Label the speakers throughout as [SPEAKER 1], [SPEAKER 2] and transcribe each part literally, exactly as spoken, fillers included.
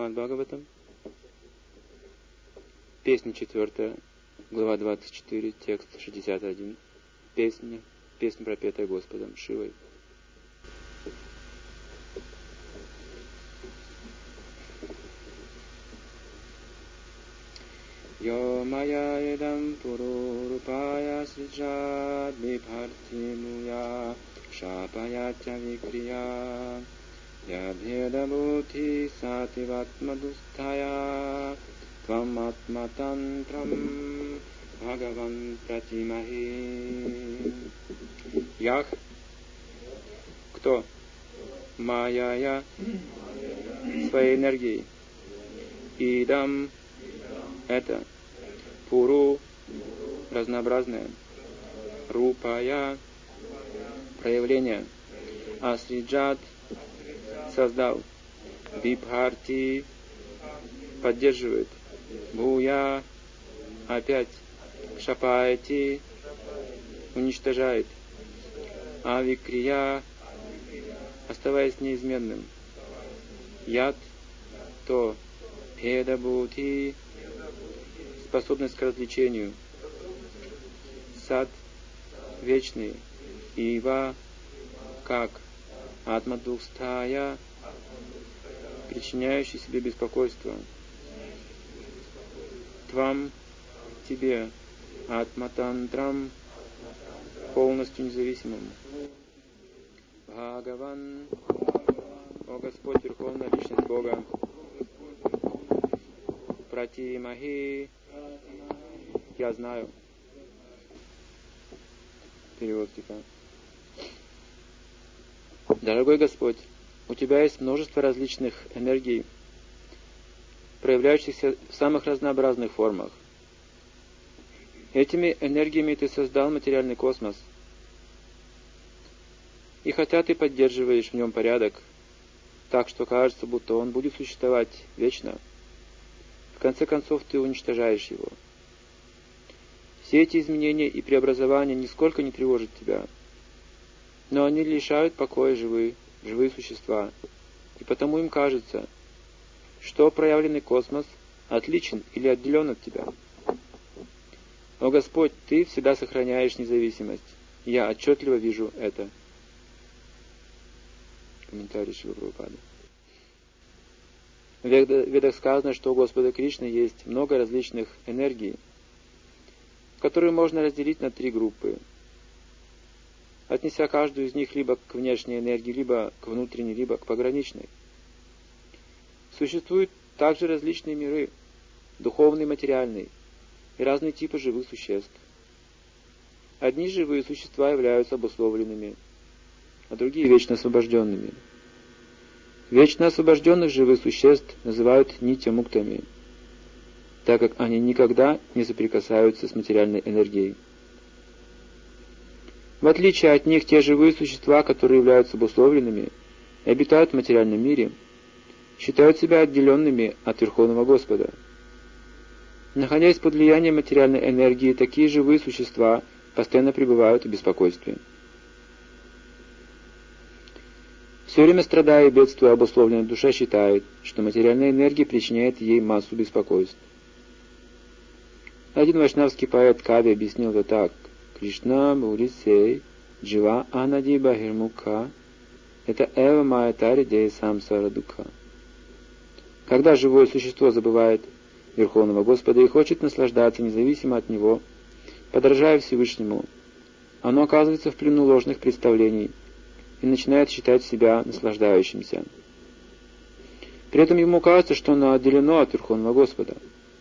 [SPEAKER 1] Шримад Бхагаватам, песня четвертая, глава двадцать четыре, текст шестьдесят один, песня, песня, пропетая Господом Шивой. Yo maya edam puru rupaya srijad vibharti muya shapayatya vikriya yadheda buddhi sativatmadusthaya tvam atmatantram bhagavan pratimahi. Ях, кто? Майя, своей энергией. Идам, это. Пуру, разнообразное. Рупая, проявление. Асриджат, создал. Вибхарти, поддерживает. Буя, опять. Шапайти, уничтожает. Авикрия, оставаясь неизменным. Яд, то. Педабути, способность к развлечению. Сад, вечный. Ива, как. Атмадухстая, причиняющий себе беспокойство. Твам, тебе. Атматантрам, полностью независимым. Бхагаван, о Господь, Верховная Личность Бога. Пратимахи, я знаю. Перевод стиха. Дорогой Господь, у Тебя есть множество различных энергий, проявляющихся в самых разнообразных формах. Этими энергиями Ты создал материальный космос. И хотя Ты поддерживаешь в нем порядок, так что кажется, будто он будет существовать вечно, в конце концов Ты уничтожаешь его. Все эти изменения и преобразования нисколько не тревожат Тебя, но они лишают покоя живые, живые существа, и потому им кажется, что проявленный космос отличен или отделен от Тебя. О Господь, Ты всегда сохраняешь независимость. Я отчетливо вижу это. Комментарий Шрила Прабхупады. В Ведах сказано, что у Господа Кришны есть много различных энергий, которые можно разделить на три группы, отнеся каждую из них либо к внешней энергии, либо к внутренней, либо к пограничной. Существуют также различные миры, духовный и материальный, и разные типы живых существ. Одни живые существа являются обусловленными, а другие вечно освобожденными. Вечно освобожденных живых существ называют нитья-муктами, так как они никогда не соприкасаются с материальной энергией. В отличие от них, те живые существа, которые являются обусловленными и обитают в материальном мире, считают себя отделенными от Верховного Господа. Находясь под влиянием материальной энергии, такие живые существа постоянно пребывают в беспокойстве. Все время страдая и бедствуя, обусловленная душа считает, что материальная энергия причиняет ей массу беспокойств. Один вайшнавский поэт Кави объяснил это так. Кришна Бурисей Джива Анади Бахирмука это Эва Майятари Дей Самсара Дука. Когда живое существо забывает Верховного Господа и хочет наслаждаться независимо от Него, подражая Всевышнему, оно оказывается в плену ложных представлений и начинает считать себя наслаждающимся. При этом ему кажется, что оно отделено от Верховного Господа.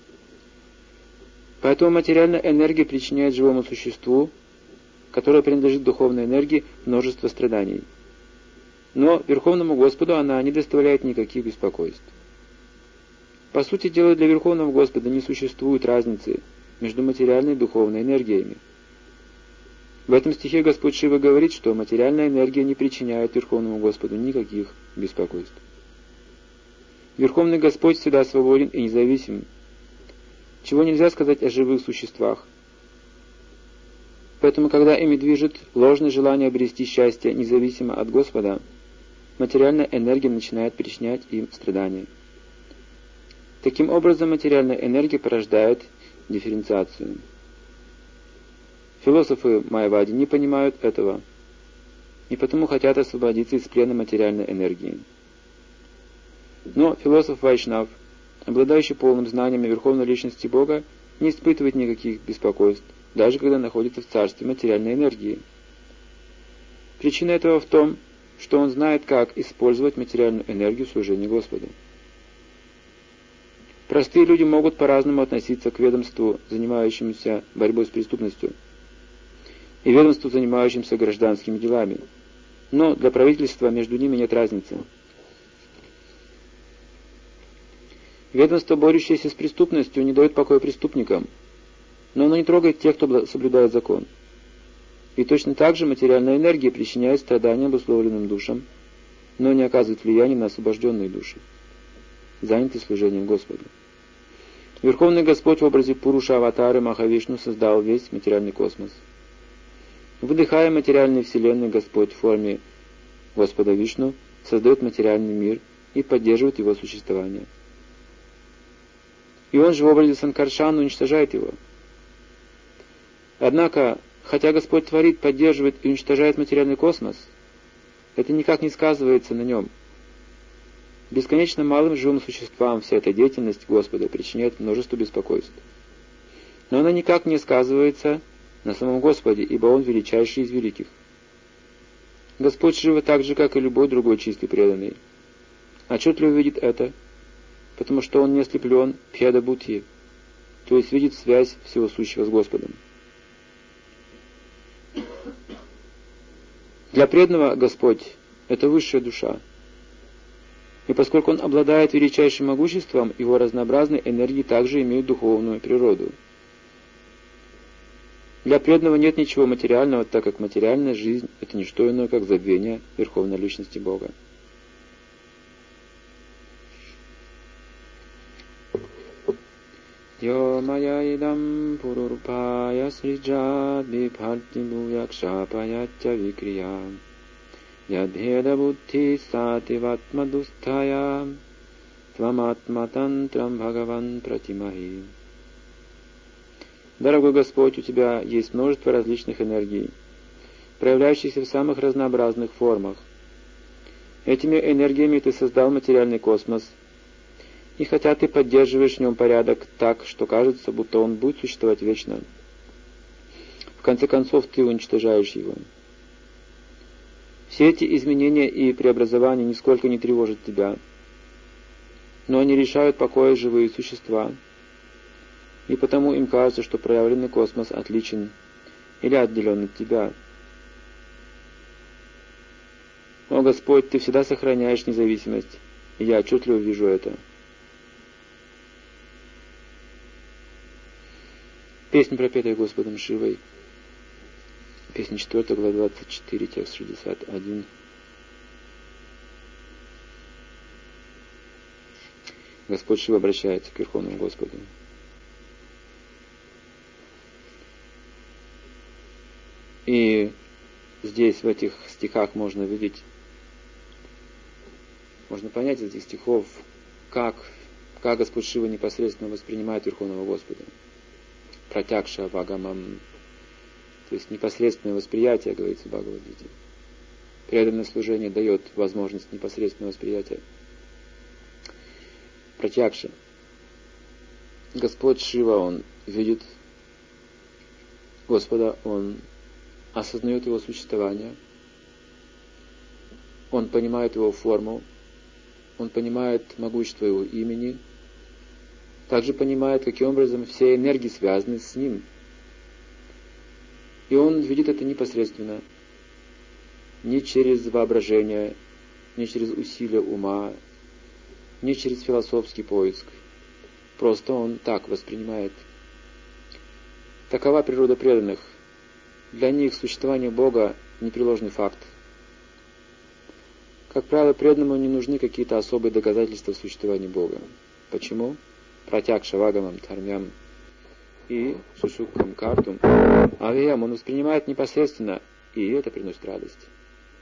[SPEAKER 1] Поэтому материальная энергия причиняет живому существу, которое принадлежит духовной энергии, множество страданий. Но Верховному Господу она не доставляет никаких беспокойств. По сути дела, для Верховного Господа не существует разницы между материальной и духовной энергиями. В этом стихе Господь Шива говорит, что материальная энергия не причиняет Верховному Господу никаких беспокойств. Верховный Господь всегда свободен и независим, чего нельзя сказать о живых существах. Поэтому, когда ими движет ложное желание обрести счастье независимо от Господа, материальная энергия начинает причинять им страдания. Таким образом, материальная энергия порождает дифференциацию. Философы майявади не понимают этого, и потому хотят освободиться из плена материальной энергии. Но философ Вайшнав, обладающий полным знанием о Верховной Личности Бога, не испытывает никаких беспокойств, даже когда находится в царстве материальной энергии. Причина этого в том, что он знает, как использовать материальную энергию в служении Господу. Простые люди могут по-разному относиться к ведомству, занимающемуся борьбой с преступностью, и ведомству, занимающемуся гражданскими делами. Но для правительства между ними нет разницы. Ведомство, борющееся с преступностью, не дает покоя преступникам, но оно не трогает тех, кто соблюдает закон. И точно так же материальная энергия причиняет страдания обусловленным душам, но не оказывает влияния на освобожденные души, занятые служением Господу. Верховный Господь в образе Пуруша Аватары Махавишну создал весь материальный космос. Выдыхая материальные вселенные, Господь в форме Господа Вишну создает материальный мир и поддерживает его существование. И он же в образе Санкаршана уничтожает его. Однако, хотя Господь творит, поддерживает и уничтожает материальный космос, это никак не сказывается на нем. Бесконечно малым живым существам вся эта деятельность Господа причиняет множество беспокойств. Но она никак не сказывается на самом Господе, ибо Он величайший из великих. Господь Шива так же, как и любой другой чистый преданный. Отчетливо видит это, потому что Он не ослеплен пхеда-будхи, то есть видит связь всего сущего с Господом. Для преданного Господь — это высшая душа. И поскольку Он обладает величайшим могуществом, его разнообразные энергии также имеют духовную природу. Для преданного нет ничего материального, так как материальная жизнь — это не что иное, как забвение Верховной Личности Бога. Йо мая идам пурурпая сриджад бипхарти бувякшапаятя викрия ядхеда будхи сати ватмадустхая тваматматантрам бхагаван пратимахи. Дорогой Господь, у Тебя есть множество различных энергий, проявляющихся в самых разнообразных формах. Этими энергиями Ты создал материальный космос, и хотя Ты поддерживаешь в нем порядок так, что кажется, будто он будет существовать вечно, в конце концов Ты уничтожаешь его. Все эти изменения и преобразования нисколько не тревожат Тебя, но они лишают покоя живые существа, и потому им кажется, что проявленный космос отличен или отделен от Тебя. О Господь, Ты всегда сохраняешь независимость, и я отчетливо вижу это. Песня, пропетая Господом Шивой. Песня четвёртая, глава двадцать четыре, текст шестьдесят один. Господь Шива обращается к Верховному Господу. И здесь, в этих стихах, можно видеть, можно понять из этих стихов, как, как Господь Шива непосредственно воспринимает Верховного Господа. Пратякша вагамам, то есть непосредственное восприятие, говорится в Бхагавад-гите. Преданное служение дает возможность непосредственного восприятия. Пратякша. Господь Шива, Он видит Господа, Он осознает Его существование, Он понимает Его форму, Он понимает могущество Его имени, также понимает, каким образом все энергии связаны с Ним. И Он видит это непосредственно, не через воображение, не через усилия ума, не через философский поиск. Просто Он так воспринимает. Такова природа преданных. Для них существование Бога — непреложный факт. Как правило, преданному не нужны какие-то особые доказательства существования Бога. Почему? Пратякша вагамам дхармям и сушукхам картум авиям он воспринимает непосредственно, и это приносит радость.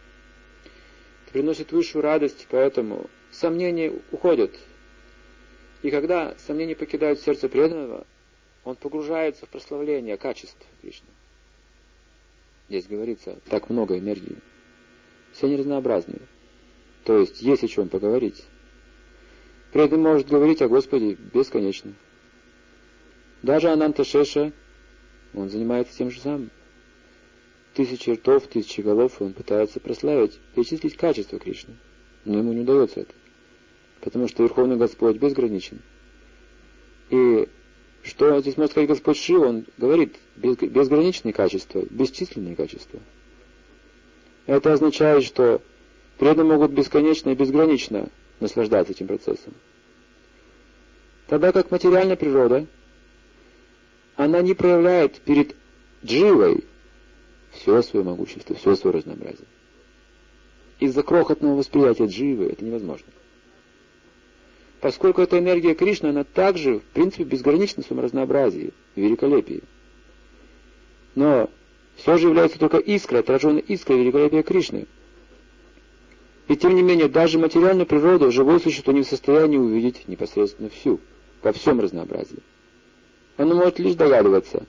[SPEAKER 1] Это приносит высшую радость, поэтому сомнения уходят. И когда сомнения покидают сердце преданного, он погружается в прославление качеств Кришны. Здесь говорится, так много энергии. Все они разнообразные. То есть, есть о чем поговорить. Преданный может говорить о Господе бесконечно. Даже Ананта Шеша, он занимается тем же самым. Тысячи ртов, тысячи голов, он пытается прославить, перечислить качество Кришны. Но ему не удается это. Потому что Верховный Господь безграничен. И что здесь может сказать Господь Шива? Он говорит безграничные качества, бесчисленные качества. Это означает, что преданные могут бесконечно и безгранично наслаждаться этим процессом. Тогда как материальная природа, она не проявляет перед дживой все свое могущество, все свое разнообразие. Из-за крохотного восприятия дживы это невозможно. Поскольку эта энергия Кришны, она также, в принципе, безгранична в своем разнообразии и великолепии. Но все же является только искрой, отраженной искрой великолепия Кришны. И тем не менее, даже материальную природу живое существо не в состоянии увидеть непосредственно всю, во всем разнообразии. Оно может лишь догадываться.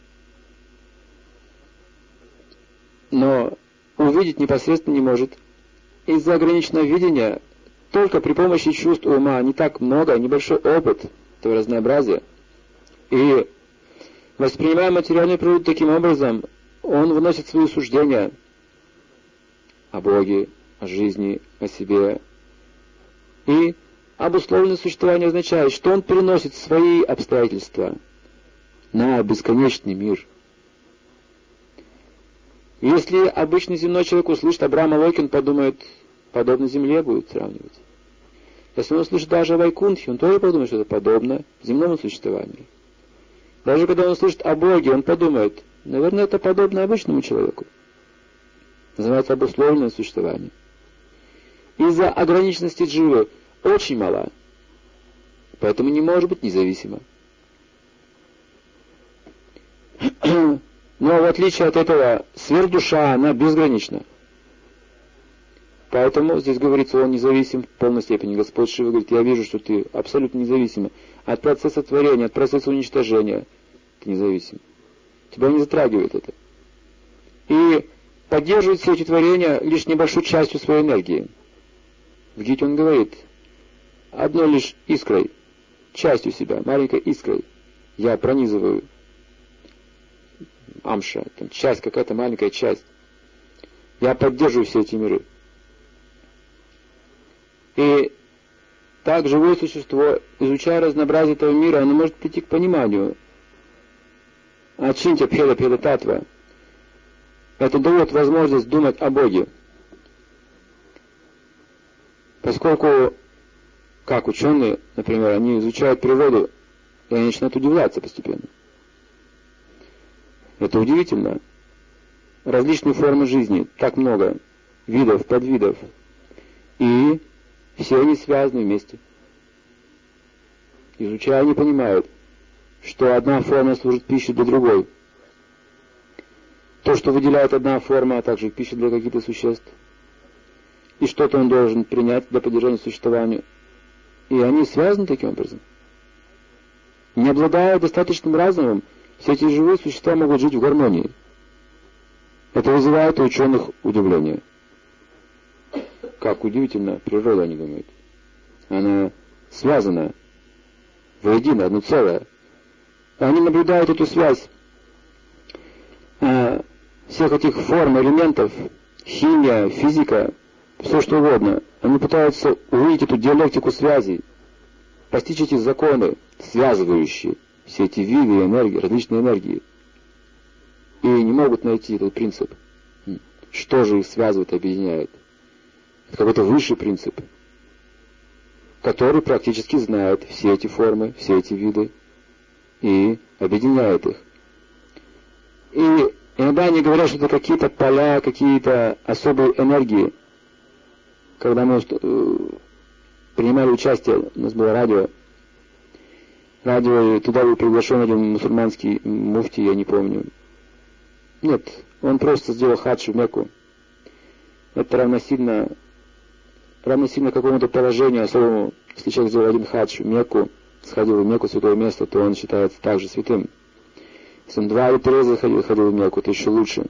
[SPEAKER 1] Но увидеть непосредственно не может. Из-за ограниченного видения только при помощи чувств ума не так много, небольшой опыт этого разнообразия. И воспринимая материальную природу таким образом, он выносит свои суждения о Боге, о жизни, о себе. И обусловленное существование означает, что он переносит свои обстоятельства на бесконечный мир. Если обычный земной человек услышит Абрама Локи, он подумает, подобно земле будет сравнивать. Если он услышит даже о Вайкунтхе, он тоже подумает, что это подобно земному существованию. Даже когда он услышит о Боге, он подумает, наверное, это подобно обычному человеку. Называется обусловленное существование. Из-за ограниченности дживы очень мала, поэтому не может быть независима. Но в отличие от этого, сверхдуша, она безгранична. Поэтому здесь говорится, он независим в полной степени. Господь Шива говорит, я вижу, что ты абсолютно независим от процесса творения, от процесса уничтожения. Ты независим. Тебя не затрагивает это. И поддерживает все эти творения лишь небольшой частью своей энергии. В Гите он говорит, одной лишь искрой, частью себя, маленькой искрой, я пронизываю амша, там часть, какая-то маленькая часть. Я поддерживаю все эти миры. И так живое существо, изучая разнообразие этого мира, оно может прийти к пониманию. Ачинтя Пхеда Пхеда Татва. Это дает возможность думать о Боге. Поскольку, как ученые, например, они изучают природу, и они начинают удивляться постепенно. Это удивительно. Различные формы жизни, так много, видов, подвидов. И все они связаны вместе. Изучая, они понимают, что одна форма служит пищей для другой. То, что выделяет одна форма, а также пища для каких-то существ. И что-то он должен принять для поддержания существования. И они связаны таким образом. Не обладая достаточным разумом, все эти живые существа могут жить в гармонии. Это вызывает у ученых удивление. Как удивительно природа, они думают. Она связана воедино, одно целое. Они наблюдают эту связь э, всех этих форм, элементов, химия, физика, все что угодно. Они пытаются увидеть эту диалектику связей, постичь эти законы, связывающие все эти виды энергии, различные энергии. И не могут найти этот принцип. Что же их связывает, объединяет? Это какой-то высший принцип, который практически знает все эти формы, все эти виды и объединяет их. И иногда они говорят, что это какие-то поля, какие-то особые энергии. Когда мы э, принимали участие, у нас было радио, радио, и туда был приглашен один мусульманский муфти, я не помню. Нет, он просто сделал хадж в Мекку. Это равносильно, равносильно какому-то положению особому, если человек сделал один хадж в Мекку, сходил в Мекку, святое место, то он считается также святым. Если он два или три раза ходил, ходил в Мекку, то еще лучше.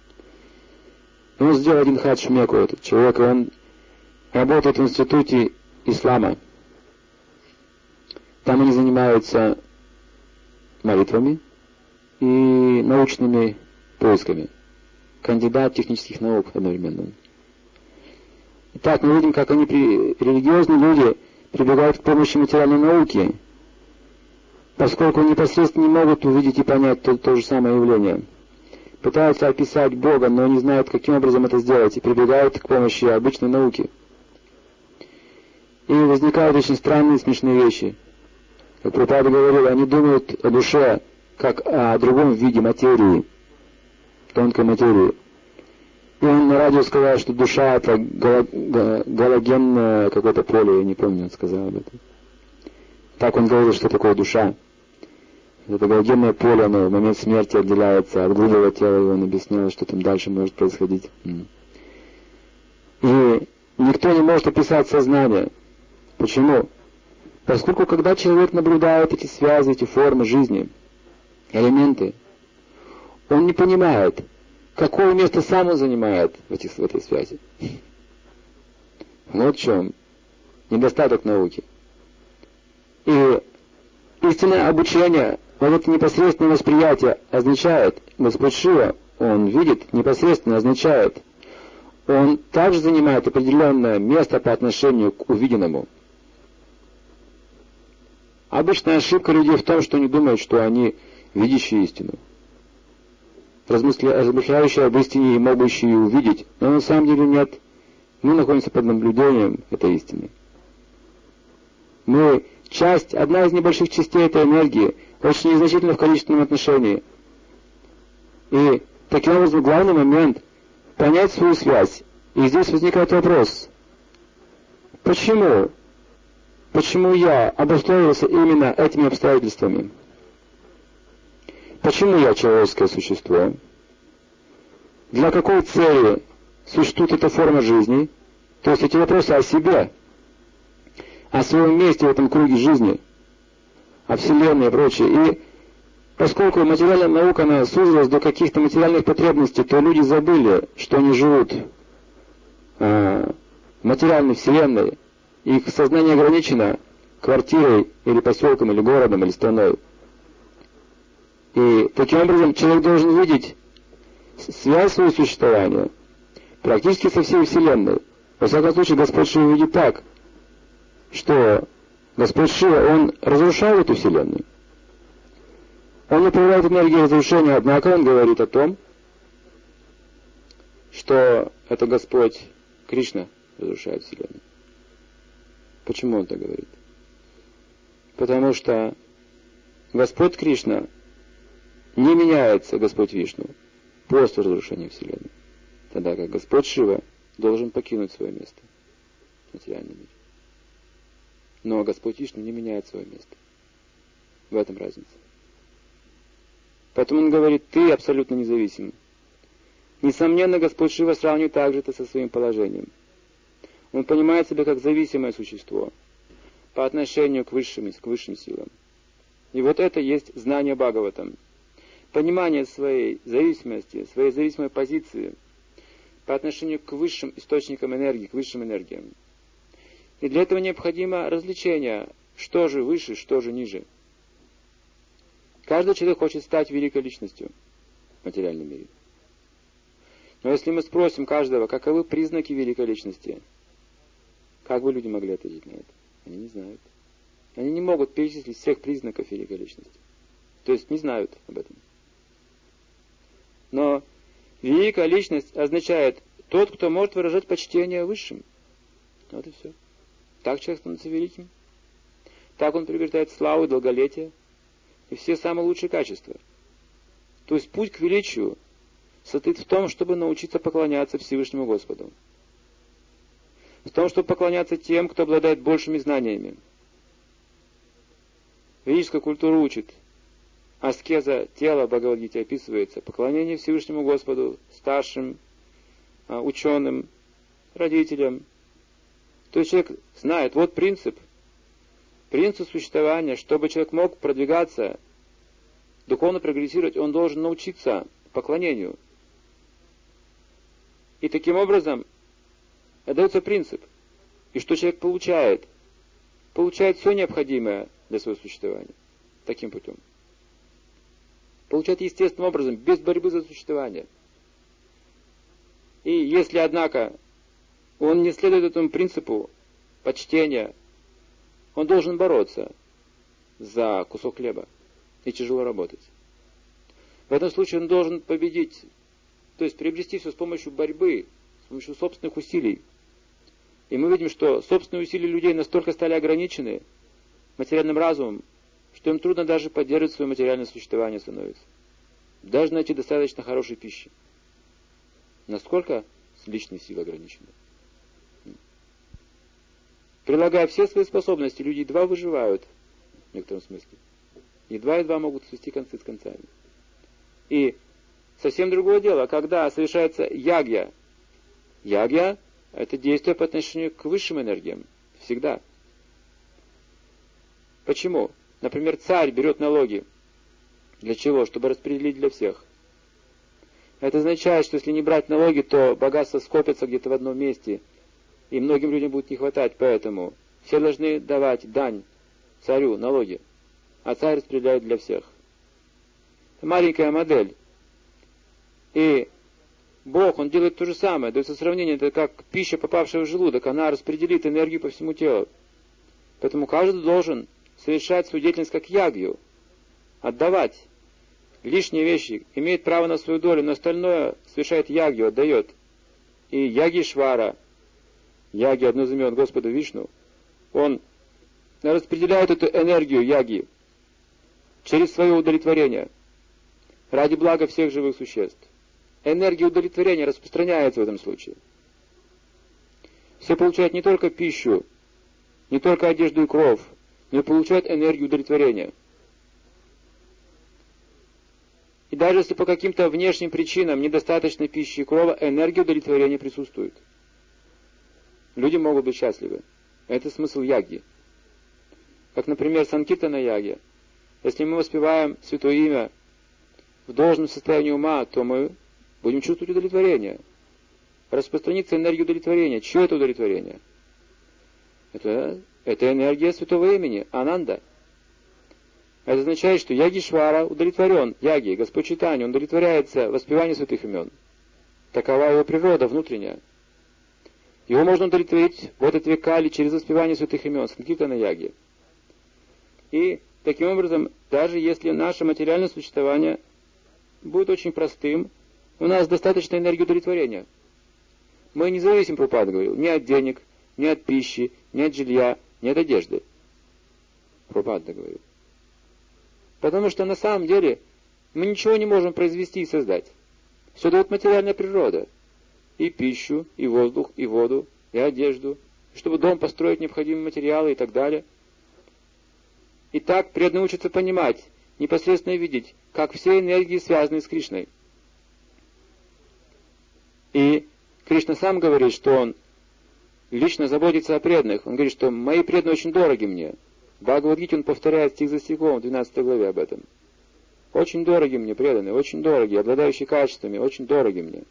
[SPEAKER 1] И он сделал один хадж в Мекку, этот человек, и он работает в институте ислама. Там они занимаются молитвами и научными поисками. Кандидат технических наук одновременно. Итак, мы видим, как они, религиозные люди, прибегают к помощи материальной науки, поскольку непосредственно не могут увидеть и понять то, то же самое явление. Пытаются описать Бога, но не знают, каким образом это сделать, и прибегают к помощи обычной науки. И возникают очень странные, смешные вещи. Как Прабхупада говорил, они думают о душе, как о другом виде материи, тонкой материи. И он на радио сказал, что душа — это галогенное какое-то поле, я не помню, он сказал об этом. Так он говорил, что такое душа. Это галогенное поле, оно в момент смерти отделяется от грубого тела, и он объяснял, что там дальше может происходить. И никто не может описать сознание. Почему? Поскольку когда человек наблюдает эти связи, эти формы жизни, элементы, он не понимает, какое место сам он занимает в, этих, в этой связи. Вот в чем недостаток науки. И истинное обучение, вот это непосредственное восприятие означает, Господь Шива, он видит, непосредственно означает, он также занимает определенное место по отношению к увиденному. Обычная ошибка людей в том, что они думают, что они видящие истину, размышляющие об истине и могущие увидеть, но на самом деле нет. Мы находимся под наблюдением этой истины. Мы часть, одна из небольших частей этой энергии, очень незначительна в количественном отношении. И таким образом главный момент — понять свою связь. И здесь возникает вопрос: почему? Почему я обусловился именно этими обстоятельствами? Почему я человеческое существо? Для какой цели существует эта форма жизни? То есть эти вопросы о себе, о своем месте в этом круге жизни, о Вселенной и прочее. И поскольку материальная наука, она сузилась до каких-то материальных потребностей, то люди забыли, что они живут э, в материальной Вселенной. Их сознание ограничено квартирой или поселком, или городом, или страной. И таким образом человек должен видеть связь своего существования практически со всей Вселенной. Во всяком случае, Господь Шива видит так, что Господь Шива, Он разрушал эту Вселенную. Он управляет энергией разрушения, однако Он говорит о том, что это Господь Кришна разрушает Вселенную. Почему Он так говорит? Потому что Господь Кришна не меняется, Господь Вишну, после разрушения Вселенной. Тогда как Господь Шива должен покинуть свое место в материальном мире. Но Господь Вишну не меняет свое место. В этом разница. Поэтому Он говорит: ты абсолютно независим. Несомненно, Господь Шива сравнивает также это со своим положением. Он понимает себя как зависимое существо по отношению к высшим, к высшим силам. И вот это есть знание Бхагаватам. Понимание своей зависимости, своей зависимой позиции по отношению к высшим источникам энергии, к высшим энергиям. И для этого необходимо развлечение, что же выше, что же ниже. Каждый человек хочет стать великой личностью в материальном мире. Но если мы спросим каждого, каковы признаки великой личности, как бы люди могли ответить на это? Они не знают. Они не могут перечислить всех признаков великой личности. То есть не знают об этом. Но великая личность означает тот, кто может выражать почтение высшим. Вот и все. Так человек становится великим. Так он приобретает славу и долголетие и все самые лучшие качества. То есть путь к величию состоит в том, чтобы научиться поклоняться Всевышнему Господу. В том, чтобы поклоняться тем, кто обладает большими знаниями. Ведическая культура учит. Аскеза тела в Бхагавад-гите описывается. Поклонение Всевышнему Господу, старшим, ученым, родителям. То есть человек знает, вот принцип. Принцип существования, чтобы человек мог продвигаться, духовно прогрессировать, он должен научиться поклонению. И таким образом дается принцип. И что человек получает? Получает все необходимое для своего существования. Таким путем. Получает естественным образом, без борьбы за существование. И если, однако, он не следует этому принципу почтения, он должен бороться за кусок хлеба и тяжело работать. В этом случае он должен победить, то есть приобрести все с помощью борьбы, с помощью собственных усилий. И мы видим, что собственные усилия людей настолько стали ограничены материальным разумом, что им трудно даже поддерживать свое материальное существование становится. Даже найти достаточно хорошей пищи. Насколько личные силы ограничены. Прилагая все свои способности, люди едва выживают, в некотором смысле. Едва-едва могут свести концы с концами. И совсем другое дело, когда совершается ягья. Ягья — это действие по отношению к высшим энергиям. Всегда. Почему? Например, царь берет налоги. Для чего? Чтобы распределить для всех. Это означает, что если не брать налоги, то богатство скопится где-то в одном месте, и многим людям будет не хватать, поэтому все должны давать дань царю, налоги, а царь распределяет для всех. Это маленькая модель. И Бог, Он делает то же самое, дается сравнение, это как пища, попавшая в желудок, она распределит энергию по всему телу. Поэтому каждый должен совершать свою деятельность как ягью, отдавать лишние вещи, имеет право на свою долю, но остальное совершает ягью, отдает. И Яги-швара, Яги, одно из имен Господа Вишну, он распределяет эту энергию яги через свое удовлетворение ради блага всех живых существ. Энергия удовлетворения распространяется в этом случае. Все получают не только пищу, не только одежду и кров, но и получают энергию удовлетворения. И даже если по каким-то внешним причинам недостаточно пищи и крова, энергия удовлетворения присутствует. Люди могут быть счастливы. Это смысл яги. Как, например, санкиртана яги. Если мы воспеваем Святое Имя в должном состоянии ума, то мы будем чувствовать удовлетворение. Распространится энергия удовлетворения. Чье это удовлетворение? Это, это энергия Святого Имени, Ананда. Это означает, что Яги-швара удовлетворен. Яги, Господь Чайтанья, он удовлетворяется воспеванием святых имен. Такова его природа внутренняя. Его можно удовлетворить в этот век Кали через воспевание святых имен, санкиртана яги. И таким образом, даже если наше материальное существование будет очень простым, у нас достаточно энергии удовлетворения. Мы не зависим, Прабхупада говорил, ни от денег, ни от пищи, ни от жилья, ни от одежды. Прабхупада говорил. Потому что на самом деле мы ничего не можем произвести и создать. Все дает материальная природа. И пищу, и воздух, и воду, и одежду. Чтобы дом построить, необходимые материалы и так далее. И так преданный учится понимать, непосредственно видеть, как все энергии связаны с Кришной. И Кришна сам говорит, что Он лично заботится о преданных. Он говорит, что мои преданные очень дороги мне. В Бхагавад-гите он повторяет стих за стихом в двенадцатой главе об этом. Очень дороги мне преданные, очень дороги, обладающие качествами, очень дороги мне.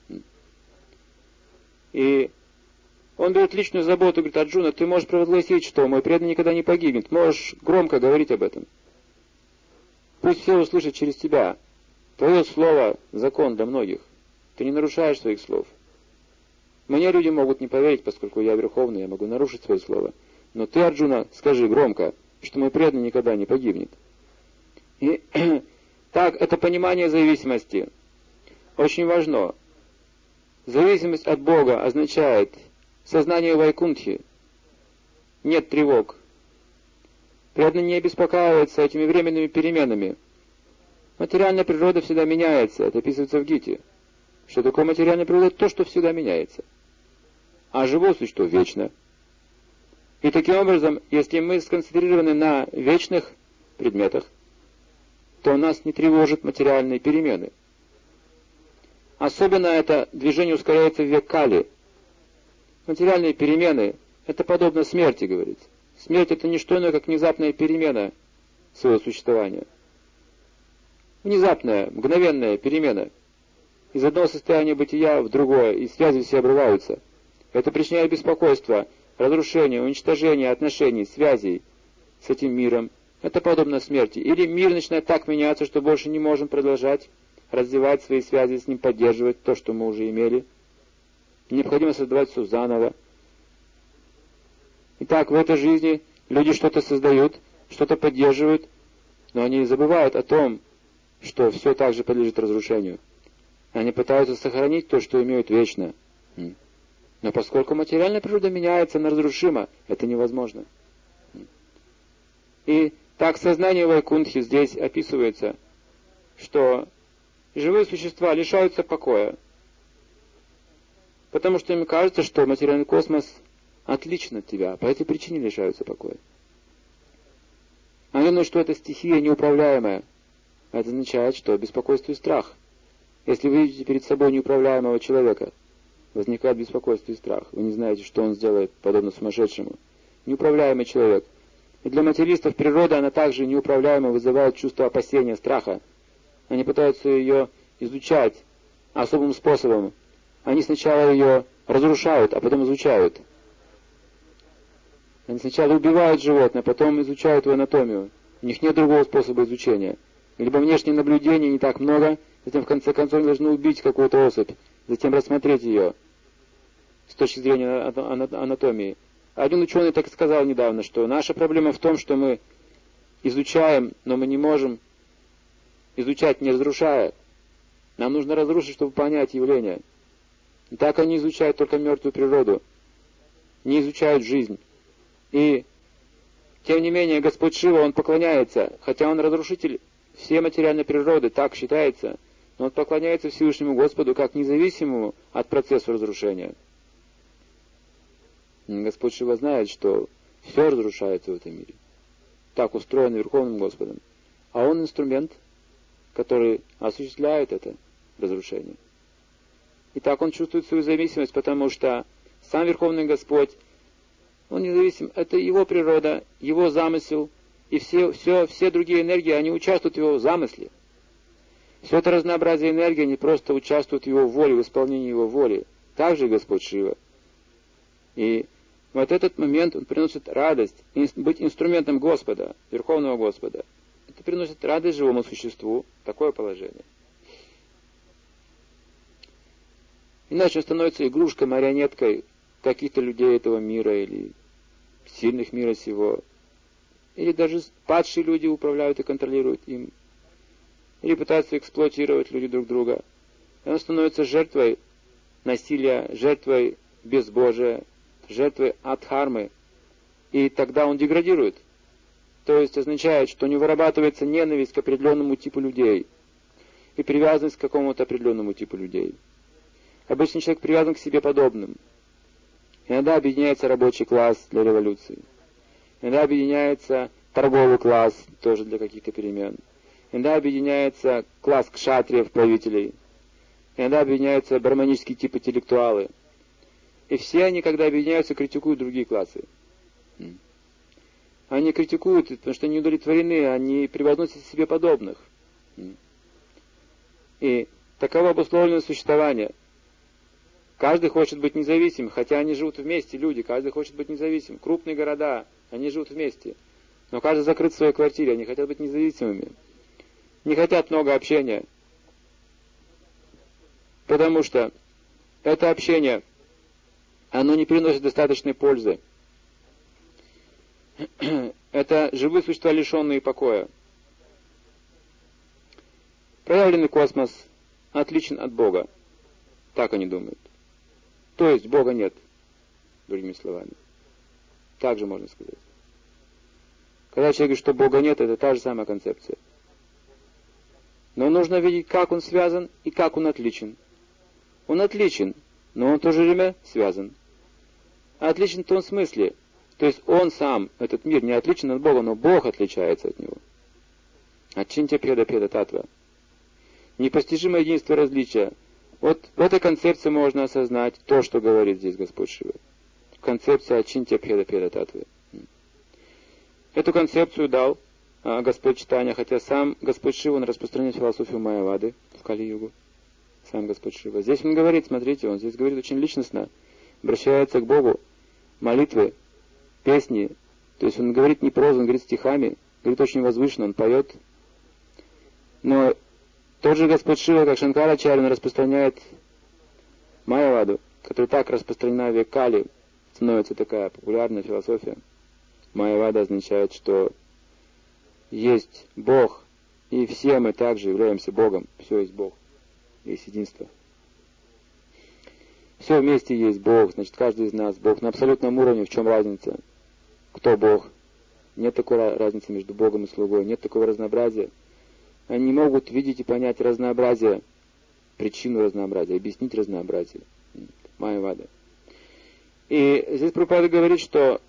[SPEAKER 1] И он дает личную заботу, говорит, Арджуна, ты можешь провозгласить, что мой преданный никогда не погибнет. Можешь громко говорить об этом. Пусть все услышат через тебя. Твое слово — закон для многих. Ты не нарушаешь своих слов. Мне люди могут не поверить, поскольку я верховный, я могу нарушить свое слово. Но ты, Арджуна, скажи громко, что мой преданный никогда не погибнет. И так, это понимание зависимости очень важно. Зависимость от Бога означает сознание вайкунтхи. Нет тревог. Преданный не беспокаивается этими временными переменами. Материальная природа всегда меняется. Это описывается в Гите. Что такое материальная природа? То, что всегда меняется. А живое существо вечно. И таким образом, если мы сконцентрированы на вечных предметах, то нас не тревожат материальные перемены. Особенно это движение ускоряется в век Кали. Материальные перемены — это подобно смерти, говорится. Смерть — это не что иное, как внезапная перемена своего существования. Внезапная, мгновенная перемена. Из одного состояния бытия в другое, и связи все обрываются. Это причиняет беспокойство, разрушение, уничтожение отношений, связей с этим миром. Это подобно смерти. Или мир начинает так меняться, что больше не можем продолжать развивать свои связи с ним, поддерживать то, что мы уже имели. Необходимо создавать все заново. Итак, в этой жизни люди что-то создают, что-то поддерживают, но они забывают о том, что все также подлежит разрушению. Они пытаются сохранить то, что имеют вечно. Но поскольку материальная природа меняется, она разрушима, это невозможно. И так сознание Вайкунтхи здесь описывается, что живые существа лишаются покоя, потому что им кажется, что материальный космос отличен от тебя, по этой причине лишаются покоя. Они думают, что это стихия неуправляемая. Это означает, что беспокойство и страх. Если вы видите перед собой неуправляемого человека, возникает беспокойство и страх. Вы не знаете, что он сделает, подобно сумасшедшему. Неуправляемый человек. И для материалистов природа, она также неуправляемо вызывает чувство опасения, страха. Они пытаются ее изучать особым способом. Они сначала ее разрушают, а потом изучают. Они сначала убивают животное, потом изучают его анатомию. У них нет другого способа изучения. Либо внешнее наблюдение не так много, затем в конце концов должны убить какую-то особь, затем рассмотреть ее с точки зрения анатомии. Один ученый так сказал недавно, что наша проблема в том, что мы изучаем, но мы не можем изучать, не разрушая. Нам нужно разрушить, чтобы понять явление. И так они изучают только мертвую природу, не изучают жизнь. И, тем не менее, Господь Шива, Он поклоняется, хотя Он разрушитель всей материальной природы, так считается, но Он поклоняется Всевышнему Господу как независимому от процесса разрушения. Господь Шива знает, что все разрушается в этом мире. Так устроено Верховным Господом. А Он инструмент, который осуществляет это разрушение. И так Он чувствует свою зависимость, потому что сам Верховный Господь, Он независим. Это Его природа, Его замысел, и все, все, все другие энергии, они участвуют в Его замысле. Все это разнообразие энергии, они просто участвуют в Его воле, в исполнении Его воли. Так же Господь Шива. И вот этот момент, он приносит радость, быть инструментом Господа, Верховного Господа. Это приносит радость живому существу, такое положение. Иначе он становится игрушкой, марионеткой каких-то людей этого мира, или сильных мира сего. Или даже падшие люди управляют и контролируют им. Или пытаются эксплуатировать люди друг друга. И он становится жертвой насилия, жертвой безбожия, жертвой адхармы. И тогда он деградирует. То есть означает, что не вырабатывается ненависть к определенному типу людей и привязанность к какому-то определенному типу людей. Обычный человек привязан к себе подобным. Иногда объединяется рабочий класс для революции. Иногда объединяется торговый класс, тоже для каких-то перемен. Иногда объединяется класс кшатриев, правителей. Иногда объединяются брахманические типы интеллектуалы. И все они, когда объединяются, критикуют другие классы. Они критикуют, потому что не удовлетворены, они превозносят себе подобных. И таково обусловленное существование. Каждый хочет быть независимым, хотя они живут вместе, люди, каждый хочет быть независимым. Крупные города, они живут вместе. Но каждый закрыт в своей квартире, они хотят быть независимыми. Не хотят много общения. Потому что это общение, оно не приносит достаточной пользы. Это живые существа, лишенные покоя. Проявленный космос отличен от Бога. Так они думают. То есть Бога нет, другими словами. Так же можно сказать. Когда человек говорит, что Бога нет, это та же самая концепция. Но нужно видеть, как он связан и как он отличен. Он отличен, но он в то же время связан. А отличен в том смысле, то есть он сам, этот мир, не отличен от Бога, но Бог отличается от него. Ачинтя педа педа татва. Непостижимое единство различия. Вот в этой концепции можно осознать то, что говорит здесь Господь Шива. Концепция Ачинтя педа педа татвы. Эту концепцию дал а, Господь Чайтанья, хотя сам Господь Шива, он распространяет философию Майявады в Кали-югу. Сам Господь Шива. Здесь он говорит, смотрите, он здесь говорит очень личностно, обращается к Богу, молитвы, песни. То есть он говорит не прозой, он говорит стихами, говорит очень возвышенно, он поет. Но тот же Господь Шива, как Шанкарачарья, он распространяет Майяваду, которая так распространена в век Кали, становится такая популярная философия. Майявада означает, что есть Бог, и все мы также являемся Богом. Все есть Бог, есть единство. Все вместе есть Бог, значит, каждый из нас Бог. На абсолютном уровне в чем разница? Кто Бог? Нет такой разницы между Богом и слугой, нет такого разнообразия. Они не могут видеть и понять разнообразие, причину разнообразия, объяснить разнообразие. Майявада. И здесь Прабхупада говорит, что,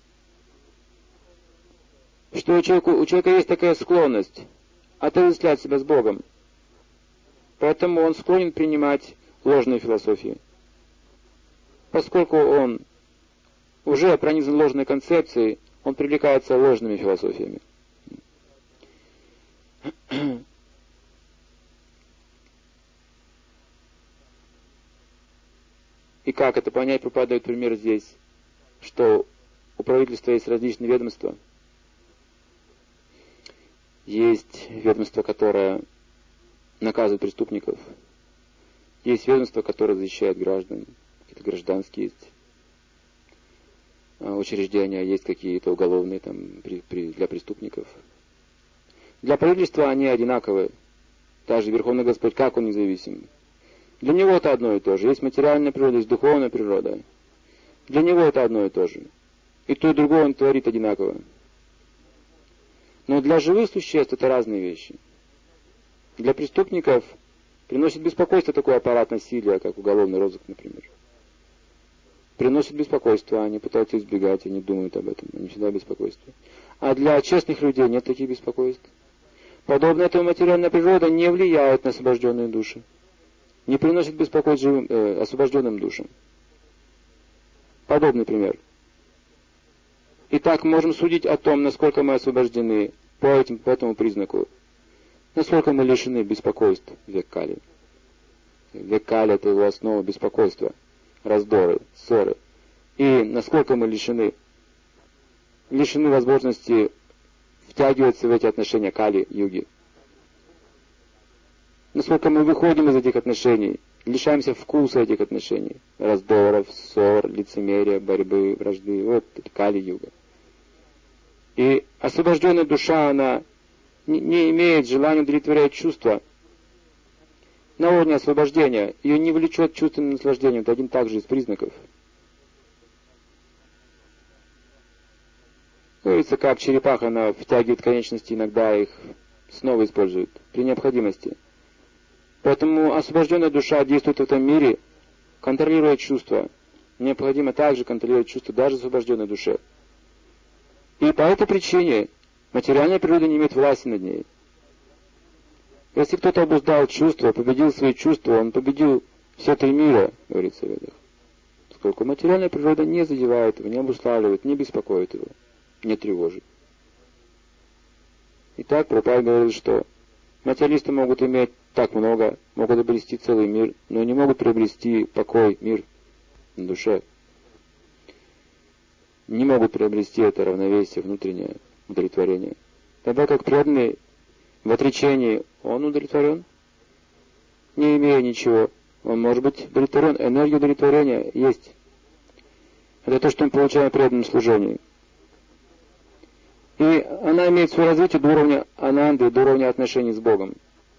[SPEAKER 1] что у, человека, у человека есть такая склонность отождествлять себя с Богом. Поэтому он склонен принимать ложные философии. Поскольку он уже пронизан ложной концепцией, он привлекается ложными философиями. И как это понять? Прабхупада дает пример здесь, что у правительства есть различные ведомства. Есть ведомство, которое наказывает преступников. Есть ведомство, которое защищает граждан. Какие-то гражданские есть учреждения, есть какие-то уголовные там, при, при, для преступников. Для правительства они одинаковые. Даже Верховный Господь, как он независим? Для него это одно и то же. Есть материальная природа, есть духовная природа. Для него это одно и то же. И то, и другое он творит одинаково. Но для живых существ это разные вещи. Для преступников приносит беспокойство такой аппарат насилия, как уголовный розыск, например. Приносит беспокойство, они пытаются избегать, они думают об этом, они всегда беспокойство. А для честных людей нет таких беспокойств. Подобно этому материальная природа не влияет на освобожденные души. Не приносит беспокойств живым, э, освобожденным душам. Подобный пример. Итак, можем судить о том, насколько мы освобождены по, этим, по этому признаку. Насколько мы лишены беспокойств в век Кали. Век Кали — это его основа беспокойства, раздоры, ссоры. И насколько мы лишены, лишены возможности втягиваться в эти отношения Кали-юги. Насколько мы выходим из этих отношений, лишаемся вкуса этих отношений, раздоров, ссор, лицемерия, борьбы, вражды. Вот это Кали-юга. И освобожденная душа, она не, не имеет желания удовлетворять чувства. На уровне освобождения ее не влечет чувственным наслаждением. Это один также из признаков. Говорится, как черепаха, она втягивает конечности, иногда их снова использует при необходимости. Поэтому освобожденная душа действует в этом мире, контролируя чувства. Необходимо также контролировать чувства даже освобожденной душе. И по этой причине материальная природа не имеет власти над ней. Если кто-то обуздал чувства, победил свои чувства, он победил все три мира, говорится в Ведах. Поскольку материальная природа не задевает его, не обуславливает, не беспокоит его, не тревожит. Итак, Прабхупада говорит, что материалисты могут иметь так много, могут обрести целый мир, но не могут приобрести покой, мир на душе. Не могут приобрести это равновесие, внутреннее удовлетворение. Тогда как преданный в отречении, он удовлетворен, не имея ничего. Он может быть удовлетворен, энергия удовлетворения есть. Это то, что мы получаем в преданном служении. И она имеет свое развитие до уровня ананды, до уровня отношений с Богом.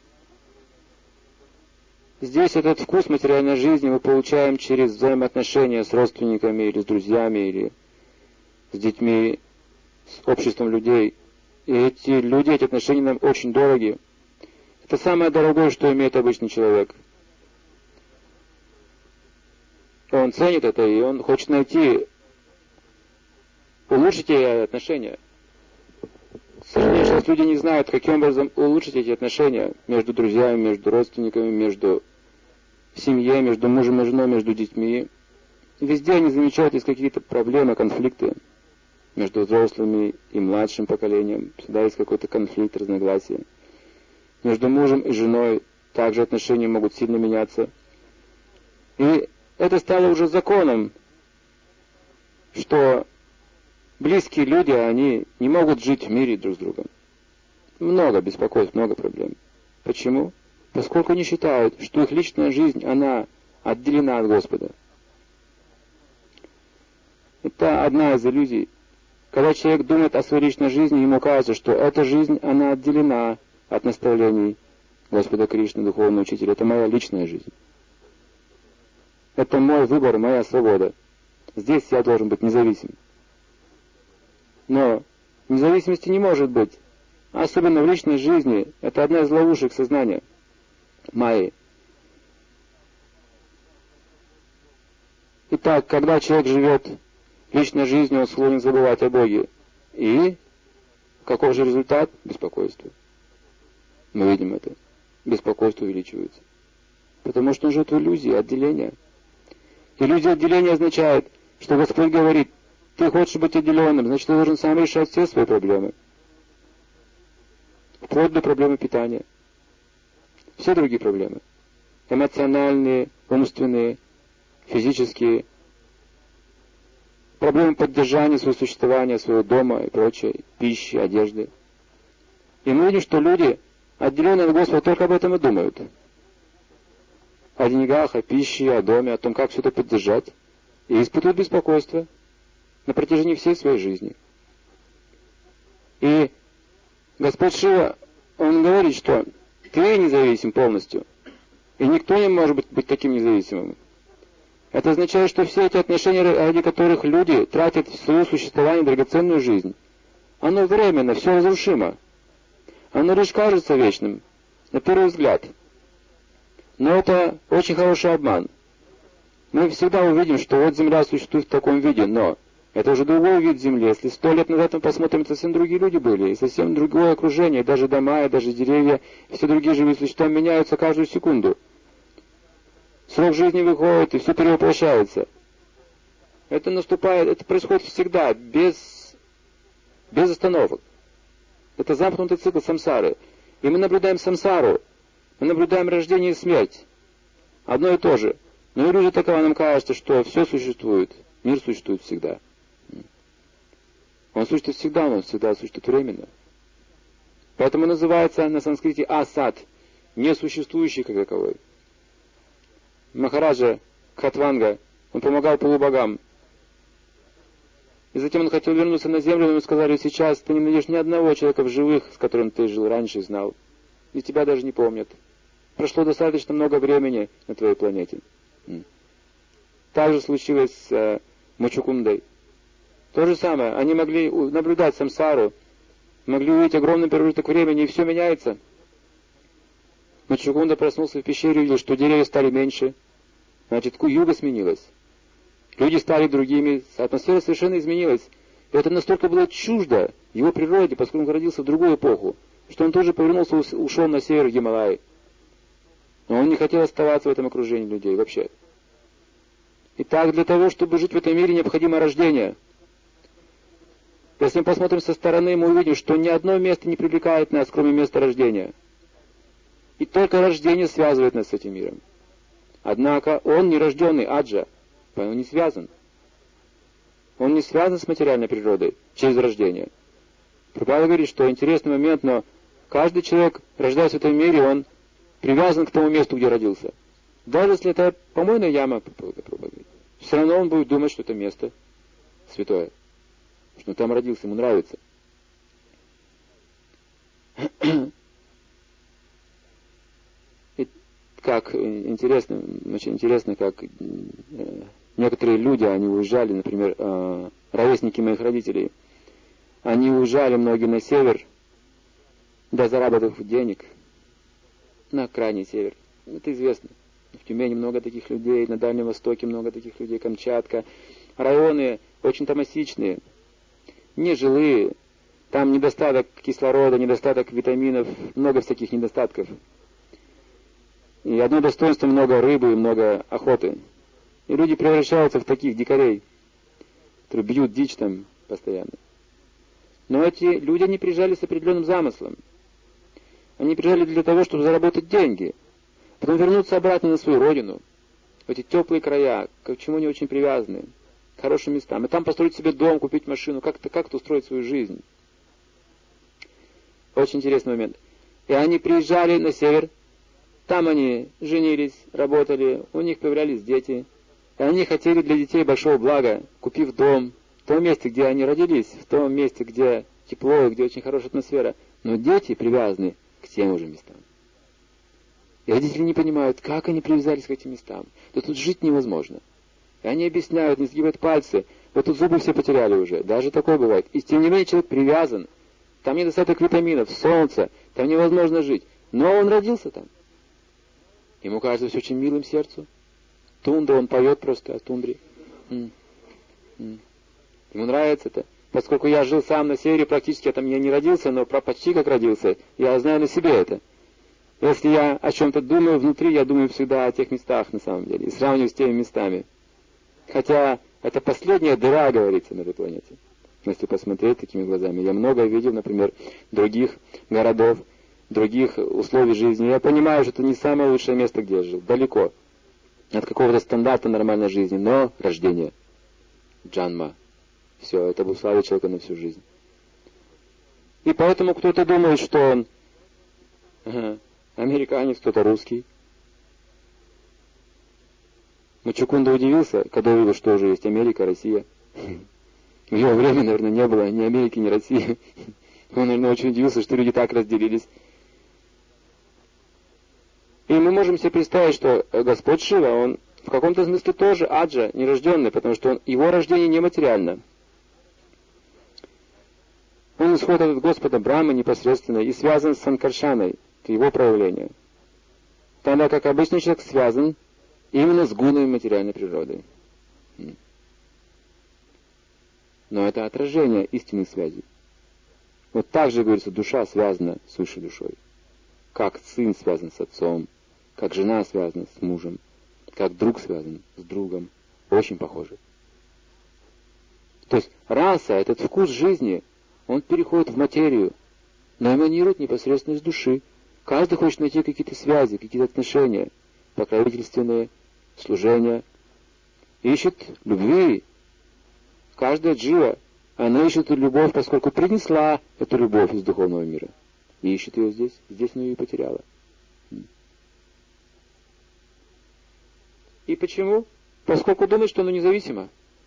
[SPEAKER 1] Здесь этот вкус материальной жизни мы получаем через взаимоотношения с родственниками, или с друзьями, или с детьми, с обществом людей. И эти люди, эти отношения нам очень дороги. Это самое дорогое, что имеет обычный человек. Он ценит это, и он хочет найти, улучшить эти отношения. К сожалению, сейчас люди не знают, каким образом улучшить эти отношения между друзьями, между родственниками, между в семье, между мужем и женой, между детьми. Везде они замечают есть какие-то проблемы, конфликты. между взрослыми и младшим поколением. Всегда есть какой-то конфликт, разногласия. Между мужем и женой также отношения могут сильно меняться. И это стало уже законом, что близкие люди, они не могут жить в мире друг с другом. Много беспокойств, много проблем. Почему? Поскольку они считают, что их личная жизнь, она отделена от Господа. Это одна из иллюзий. Когда человек думает о своей личной жизни, ему кажется, что эта жизнь, она отделена от наставлений Господа Кришны, духовного учителя. Это моя личная жизнь. Это мой выбор, моя свобода. Здесь я должен быть независим. Но независимости не может быть. Особенно в личной жизни. Это одна из ловушек сознания майи. Итак, когда человек живет личной жизнью, он склонен забывать о Боге. И каков же результат? Беспокойство. Мы видим это. Беспокойство увеличивается. Потому что он живет в иллюзии отделения. Иллюзия отделения означает, что Господь говорит: ты хочешь быть отделенным, значит, ты должен сам решать все свои проблемы. Вплоть до проблемы питания. Все другие проблемы. Эмоциональные, умственные, физические. Проблемы поддержания своего существования, своего дома и прочее, пищи, одежды. И мы видим, что люди, отделенные от Господа, только об этом и думают. О деньгах, о пище, о доме, о том, как все это поддержать. И испытывают беспокойство на протяжении всей своей жизни. И Господь Шива, Он говорит, что ты независим полностью. И никто не может быть, быть таким независимым. Это означает, что все эти отношения, ради которых люди тратят в свое существование драгоценную жизнь, оно временно, все разрушимо. Оно лишь кажется вечным, на первый взгляд. Но это очень хороший обман. Мы всегда увидим, что вот Земля существует в таком виде, но это уже другой вид Земли. Если сто лет назад мы посмотрим, совсем другие люди были, и совсем другое окружение, даже дома, и даже деревья, и все другие живые существа меняются каждую секунду. Срок жизни выходит, и все перевоплощается. Это наступает, это происходит всегда, без, без остановок. Это замкнутый цикл самсары. И мы наблюдаем самсару, мы наблюдаем рождение и смерть. Одно и то же. Но иллюзия такова, нам кажется, что все существует, мир существует всегда. Он существует всегда, но он всегда существует временно. Поэтому называется на санскрите асад, несуществующий как таковой. Махараджа Кхатванга, он помогал полубогам. И затем он хотел вернуться на землю, но ему сказали: сейчас ты не найдешь ни одного человека в живых, с которым ты жил раньше и знал. И тебя даже не помнят. Прошло достаточно много времени на твоей планете. Так же случилось с э, Мачукундой. То же самое. Они могли наблюдать самсару, могли увидеть огромный промежуток времени, и все меняется. Мачукунда проснулся в пещере и увидел, что деревья стали меньше. Значит, юга сменилась. Люди стали другими, атмосфера совершенно изменилась. И это настолько было чуждо его природе, поскольку он родился в другую эпоху, что он тоже повернулся, ушел на север Гималаи. Но он не хотел оставаться в этом окружении людей вообще. Итак, для того, чтобы жить в этом мире, необходимо рождение. Если мы посмотрим со стороны, мы увидим, что ни одно место не привлекает нас, кроме места рождения. И только рождение связывает нас с этим миром. Однако он нерожденный, аджа, он не связан. Он не связан с материальной природой через рождение. Прабхупада говорит, что интересный момент, но каждый человек, рождаясь в этом мире, он привязан к тому месту, где родился. Даже если это помойная яма, все равно он будет думать, что это место святое. Что он там родился, ему нравится. И как интересно, очень интересно, как некоторые люди, они уезжали, например, ровесники моих родителей, они уезжали многие на север, для заработок денег, на крайний север. Это известно. В Тюмени много таких людей, на Дальнем Востоке много таких людей, Камчатка. Районы очень томасичные, нежилые. Там недостаток кислорода, недостаток витаминов, много всяких недостатков. И одно достоинство — много рыбы и много охоты. И люди превращаются в таких дикарей, которые бьют дичь там, постоянно. Но эти люди, они приезжали с определенным замыслом. Они приезжали для того, чтобы заработать деньги, потом вернуться обратно на свою родину, в эти теплые края, к чему они очень привязаны, к хорошим местам. И там построить себе дом, купить машину, как-то как-то устроить свою жизнь. Очень интересный момент. И они приезжали на север, там они женились, работали, у них появлялись дети. И они хотели для детей большого блага, купив дом, в том месте, где они родились, в том месте, где тепло, где очень хорошая атмосфера. Но дети привязаны к тем же местам. И родители не понимают, как они привязались к этим местам. Да тут жить невозможно. И они объясняют, не сгибают пальцы. Вот тут зубы все потеряли уже. Даже такое бывает. И тем не менее человек привязан. Там недостаток витаминов, солнца. Там невозможно жить. Но он родился там. Ему кажется все очень милым сердцу. Тундра, он поет просто о тундре. М-м. Ему нравится это. Поскольку я жил сам на севере, практически я там я не родился, но почти как родился, я знаю на себе это. Если я о чем-то думаю внутри, я думаю всегда о тех местах на самом деле, и сравниваю с теми местами. Хотя это последняя дыра, говорится, на этой планете. Если посмотреть такими глазами. Я много видел, например, других городов, других условий жизни. Я понимаю, что это не самое лучшее место, где я жил. Далеко от какого-то стандарта нормальной жизни. Но рождение. Джанма. Все, это условие человека на всю жизнь. И поэтому кто-то думает, что он ага, американец, кто-то русский. Мачукунда удивился, когда увидел, что уже есть Америка, Россия. В его время, наверное, не было ни Америки, ни России. Он, наверное, очень удивился, что люди так разделились. И мы можем себе представить, что Господь Шива, он в каком-то смысле тоже аджа, нерожденный, потому что он, его рождение нематериально. Он исходит от Господа Брахмы непосредственно и связан с Санкаршаной, это его проявление. Тогда как обычный человек связан именно с гунами материальной природы. Но это отражение истинной связи. Вот так же, говорится, душа связана с высшей душой. Как сын связан с отцом, как жена связана с мужем, как друг связан с другом. Очень похоже. То есть раса, этот вкус жизни, он переходит в материю, но эманирует непосредственно из души. Каждый хочет найти какие-то связи, какие-то отношения, покровительственные, служения. Ищет любви. Каждая джива, она ищет эту любовь, поскольку принесла эту любовь из духовного мира. И ищет ее здесь. Здесь она ее и потеряла. И почему? Поскольку думает, что она независима.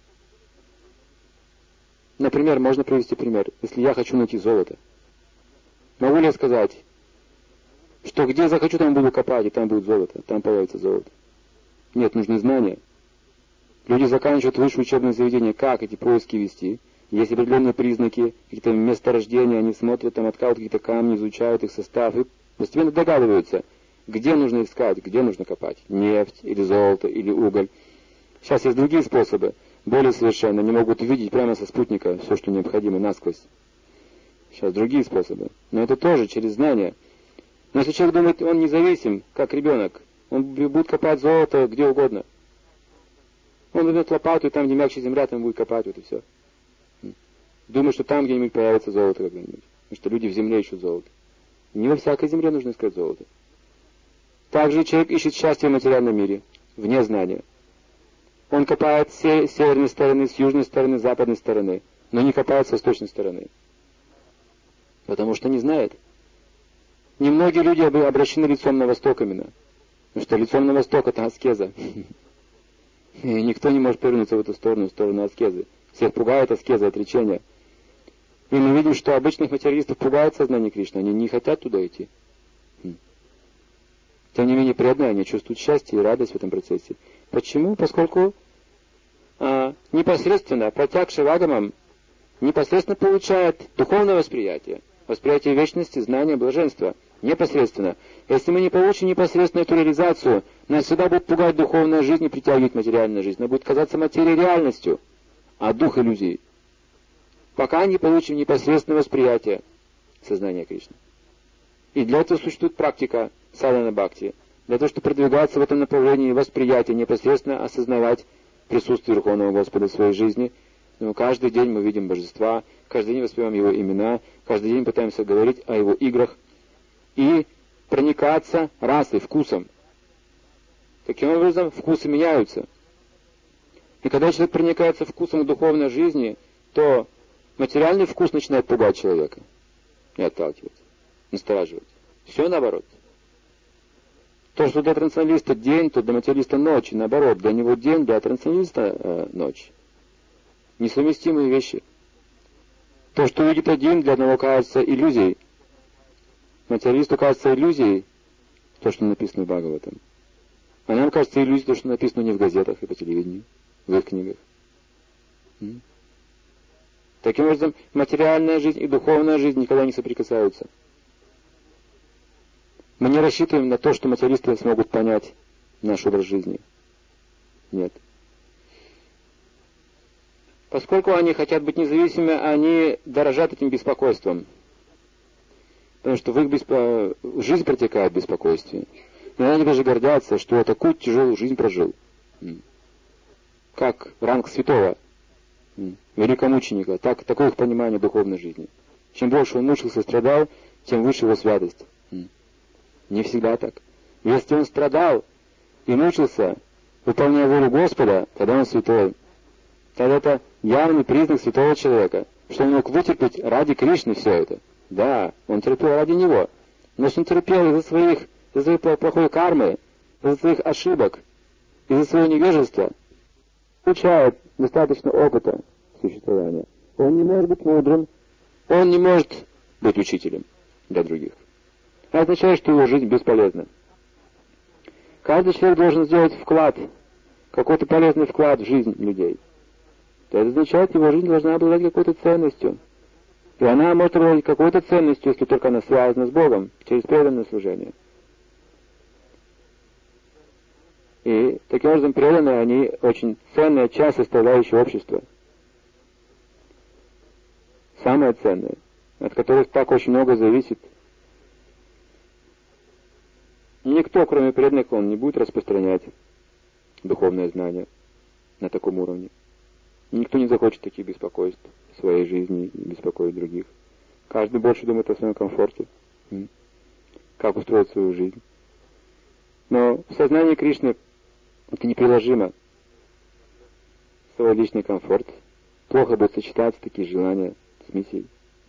[SPEAKER 1] Например, можно привести пример. Если я хочу найти золото, могу ли я сказать, что где захочу, там буду копать, и там будет золото, там появится золото? Нет, нужны знания. Люди заканчивают высшее учебное заведение, как эти поиски вести. Есть определенные признаки, какие-то месторождения, они смотрят, там откалывают какие-то камни, изучают их состав, и постепенно догадываются, где нужно искать, где нужно копать. Нефть, или золото, или уголь. Сейчас есть другие способы, более совершенно, они могут увидеть прямо со спутника все, что необходимо, насквозь. Сейчас другие способы. Но это тоже через знания. Но если человек думает, он независим, как ребенок, он будет копать золото где угодно. Он возьмет лопату, и там, где мягче земля, там будет копать, вот и все. Думает, что там где-нибудь появится золото когда-нибудь. Потому что люди в земле ищут золото. Не во всякой земле нужно искать золото. Также человек ищет счастье в материальном мире, вне знания. Он копает с северной стороны, с южной стороны, с западной стороны, но не копает с восточной стороны. Потому что не знает. Немногие люди обращены лицом на восток именно. Потому что лицом на восток это аскеза. И никто не может повернуться в эту сторону, в сторону аскезы. Всех пугает аскеза, отречение. И мы видим, что обычных материалистов пугает сознание Кришны. Они не хотят туда идти. Тем не менее, преданные, они чувствуют счастье и радость в этом процессе. Почему? Поскольку а, непосредственно протягший вагамам непосредственно получает духовное восприятие. Восприятие вечности, знания, блаженства. Непосредственно. Если мы не получим непосредственно эту реализацию, нас всегда будет пугать духовная жизнь и притягивать материальную жизнь. Она будет казаться материей реальностью, а дух иллюзией. Пока не получим непосредственное восприятие сознания Кришны. И для этого существует практика садхана бхакти. Для того, чтобы продвигаться в этом направлении восприятия, непосредственно осознавать присутствие Верховного Господа в своей жизни, Но каждый день мы видим божества, каждый день воспеваем его имена, каждый день пытаемся говорить о его играх и проникаться расой, вкусом. Таким образом, вкусы меняются. И когда человек проникается вкусом к духовной жизни, то материальный вкус начинает пугать человека и отталкивать, настораживать. Все наоборот. То, что для трансценденталиста день, то для материалиста ночь. Наоборот, для него день, для трансценденталиста э, ночь. Несовместимые вещи. То, что видит один, для одного кажется иллюзией. Материалисту кажется иллюзией то, что написано в Бхагаватам. А нам кажется иллюзией то, что написано не в газетах и по телевидению, в их книгах. М? Таким образом, материальная жизнь и духовная жизнь никогда не соприкасаются. Мы не рассчитываем на то, что материалисты смогут понять наш образ жизни. Нет. Поскольку они хотят быть независимыми, они дорожат этим беспокойством. Потому что в их беспо... жизнь протекает в беспокойстве. И они даже гордятся, что я такую тяжелую жизнь прожил. Как ранг святого, великомученика. Так, такое их понимание духовной жизни. Чем больше он мучился и страдал, тем выше его святость. Не всегда так. Если он страдал и мучился, выполняя волю Господа, тогда он святой. Тогда это явный признак святого человека, что он мог вытерпеть ради Кришны все это. Да, он терпел ради него. Но если он терпел из-за своих, из-за своей плохой кармы, из-за своих ошибок, из-за своего невежества, получает достаточно опыта существования. Он не может быть мудрым, он не может быть учителем для других. Это означает, что его жизнь бесполезна. Каждый человек должен сделать вклад, какой-то полезный вклад в жизнь людей. Это означает, что его жизнь должна обладать какой-то ценностью. И она может обладать какой-то ценностью, если только она связана с Богом, через преданное служение. И таким образом преданные, они очень ценная часть составляющая общества. Самая ценная, от которых так очень много зависит. Никто, кроме преданных, он не будет распространять духовное знание на таком уровне. Никто не захочет таких беспокойств в своей жизни и беспокоить других. Каждый больше думает о своем комфорте, как устроить свою жизнь. Но в сознании Кришны это неприложимо. Свой личный комфорт плохо будет сочетаться такие желания с миссией.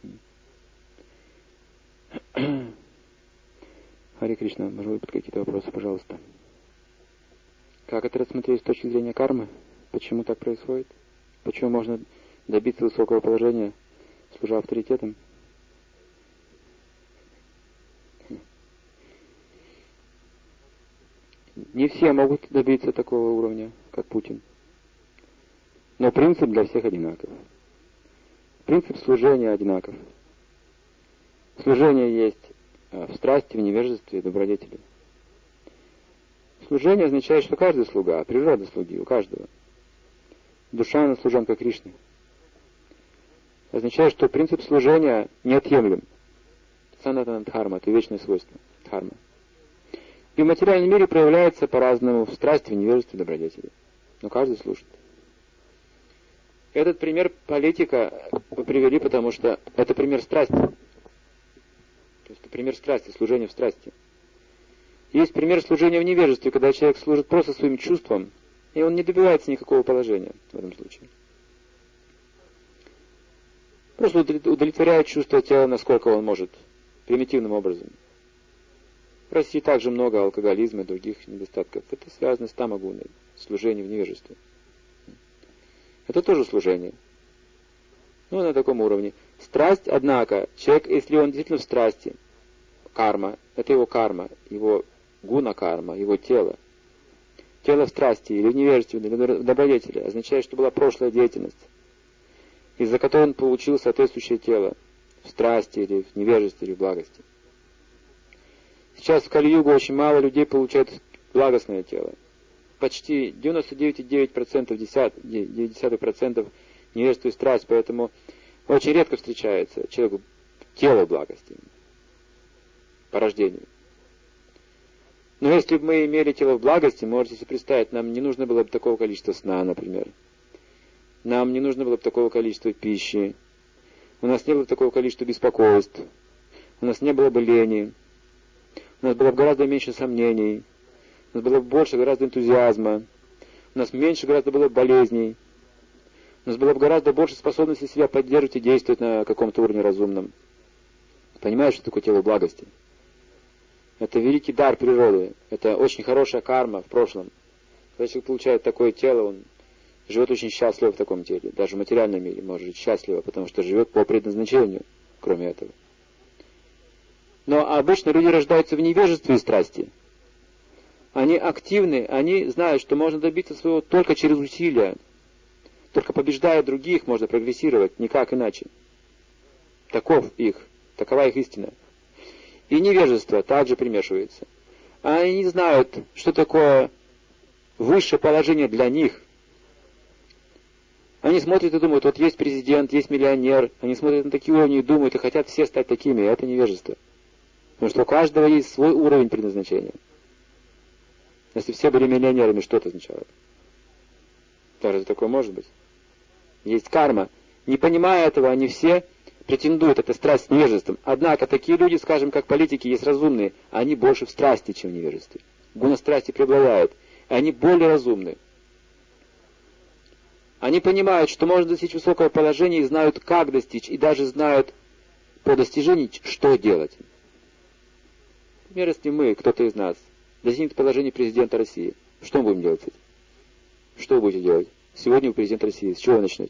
[SPEAKER 1] Харе Кришна, может быть, какие-то вопросы, пожалуйста. Как это рассмотреть с точки зрения кармы? Почему так происходит? Почему можно добиться высокого положения, служа авторитетом? Не все могут добиться такого уровня, как Путин. Но принцип для всех одинаков. Принцип служения одинаков. Служение есть в страсти, в невежестве, в добродетели. Служение означает, что каждый слуга, природа слуги у каждого. Душа, она служанка Кришны. Означает, что принцип служения неотъемлем. Санатана дхарма, это вечное свойство дхарма. И в материальном мире проявляется по-разному в страсти, в невежестве, в добродетели. Но каждый служит. Этот пример политика вы привели, потому что это пример страсти. То есть это пример страсти, служения в страсти. Есть пример служения в невежестве, когда человек служит просто своим чувством, и он не добивается никакого положения в этом случае. Просто удовлетворяет чувство тела, насколько он может, примитивным образом. В России также много алкоголизма и других недостатков. Это связано с тамагуной, служением в невежестве. Это тоже служение. Ну, на таком уровне. Страсть, однако, человек, если он действительно в страсти, карма, это его карма, его гуна-карма, его тело. Тело в страсти, или в невежестве, или в добродетели, означает, что была прошлая деятельность, из-за которой он получил соответствующее тело, в страсти, или в невежестве, или в благости. Сейчас в Кали-югу очень мало людей получают благостное тело. Почти девяносто девять целых девять десятых процента невежество и страсть, поэтому очень редко встречается человеку тело благости по рождению. Но если бы мы имели тело в благости, можете себе представить, нам не нужно было бы такого количества сна, например. нам не нужно было бы такого количества пищи, у нас не было бы такого количества беспокойств, у нас не было бы лени, у нас было бы гораздо меньше сомнений, у нас было бы больше гораздо энтузиазма, у нас меньше гораздо было бы болезней, у нас было бы гораздо больше способности себя поддерживать и действовать на каком-то уровне разумном. Понимаешь, что такое тело благости? Это великий дар природы, это очень хорошая карма в прошлом. Когда человек получает такое тело, он живет очень счастливо в таком теле, даже в материальном мире может жить счастливо, потому что живет по предназначению, кроме этого. Но обычно люди рождаются в невежестве и страсти. Они активны, они знают, что можно добиться своего только через усилия. Только побеждая других, можно прогрессировать, никак иначе. Таков их, такова их истина. И невежество также примешивается. Они не знают, что такое высшее положение для них. Они смотрят и думают, вот есть президент, есть миллионер. Они смотрят на такие уровни и думают, и хотят все стать такими. Это невежество. Потому что у каждого есть свой уровень предназначения. Если все были миллионерами, что это означало? Даже такое может быть. Есть карма. Не понимая этого, они все претендуют, это страсть с невежеством. Однако такие люди, скажем, как политики, есть разумные, они больше в страсти, чем в невежестве. Гуна страсти преобладает. И они более разумны. Они понимают, что можно достичь высокого положения и знают, как достичь, и даже знают по достижении, что делать. Например, если мы, кто-то из нас, достигнет положения президента России, что мы будем делать с этим? Что вы будете делать? Сегодня вы президент России, с чего вы начнете?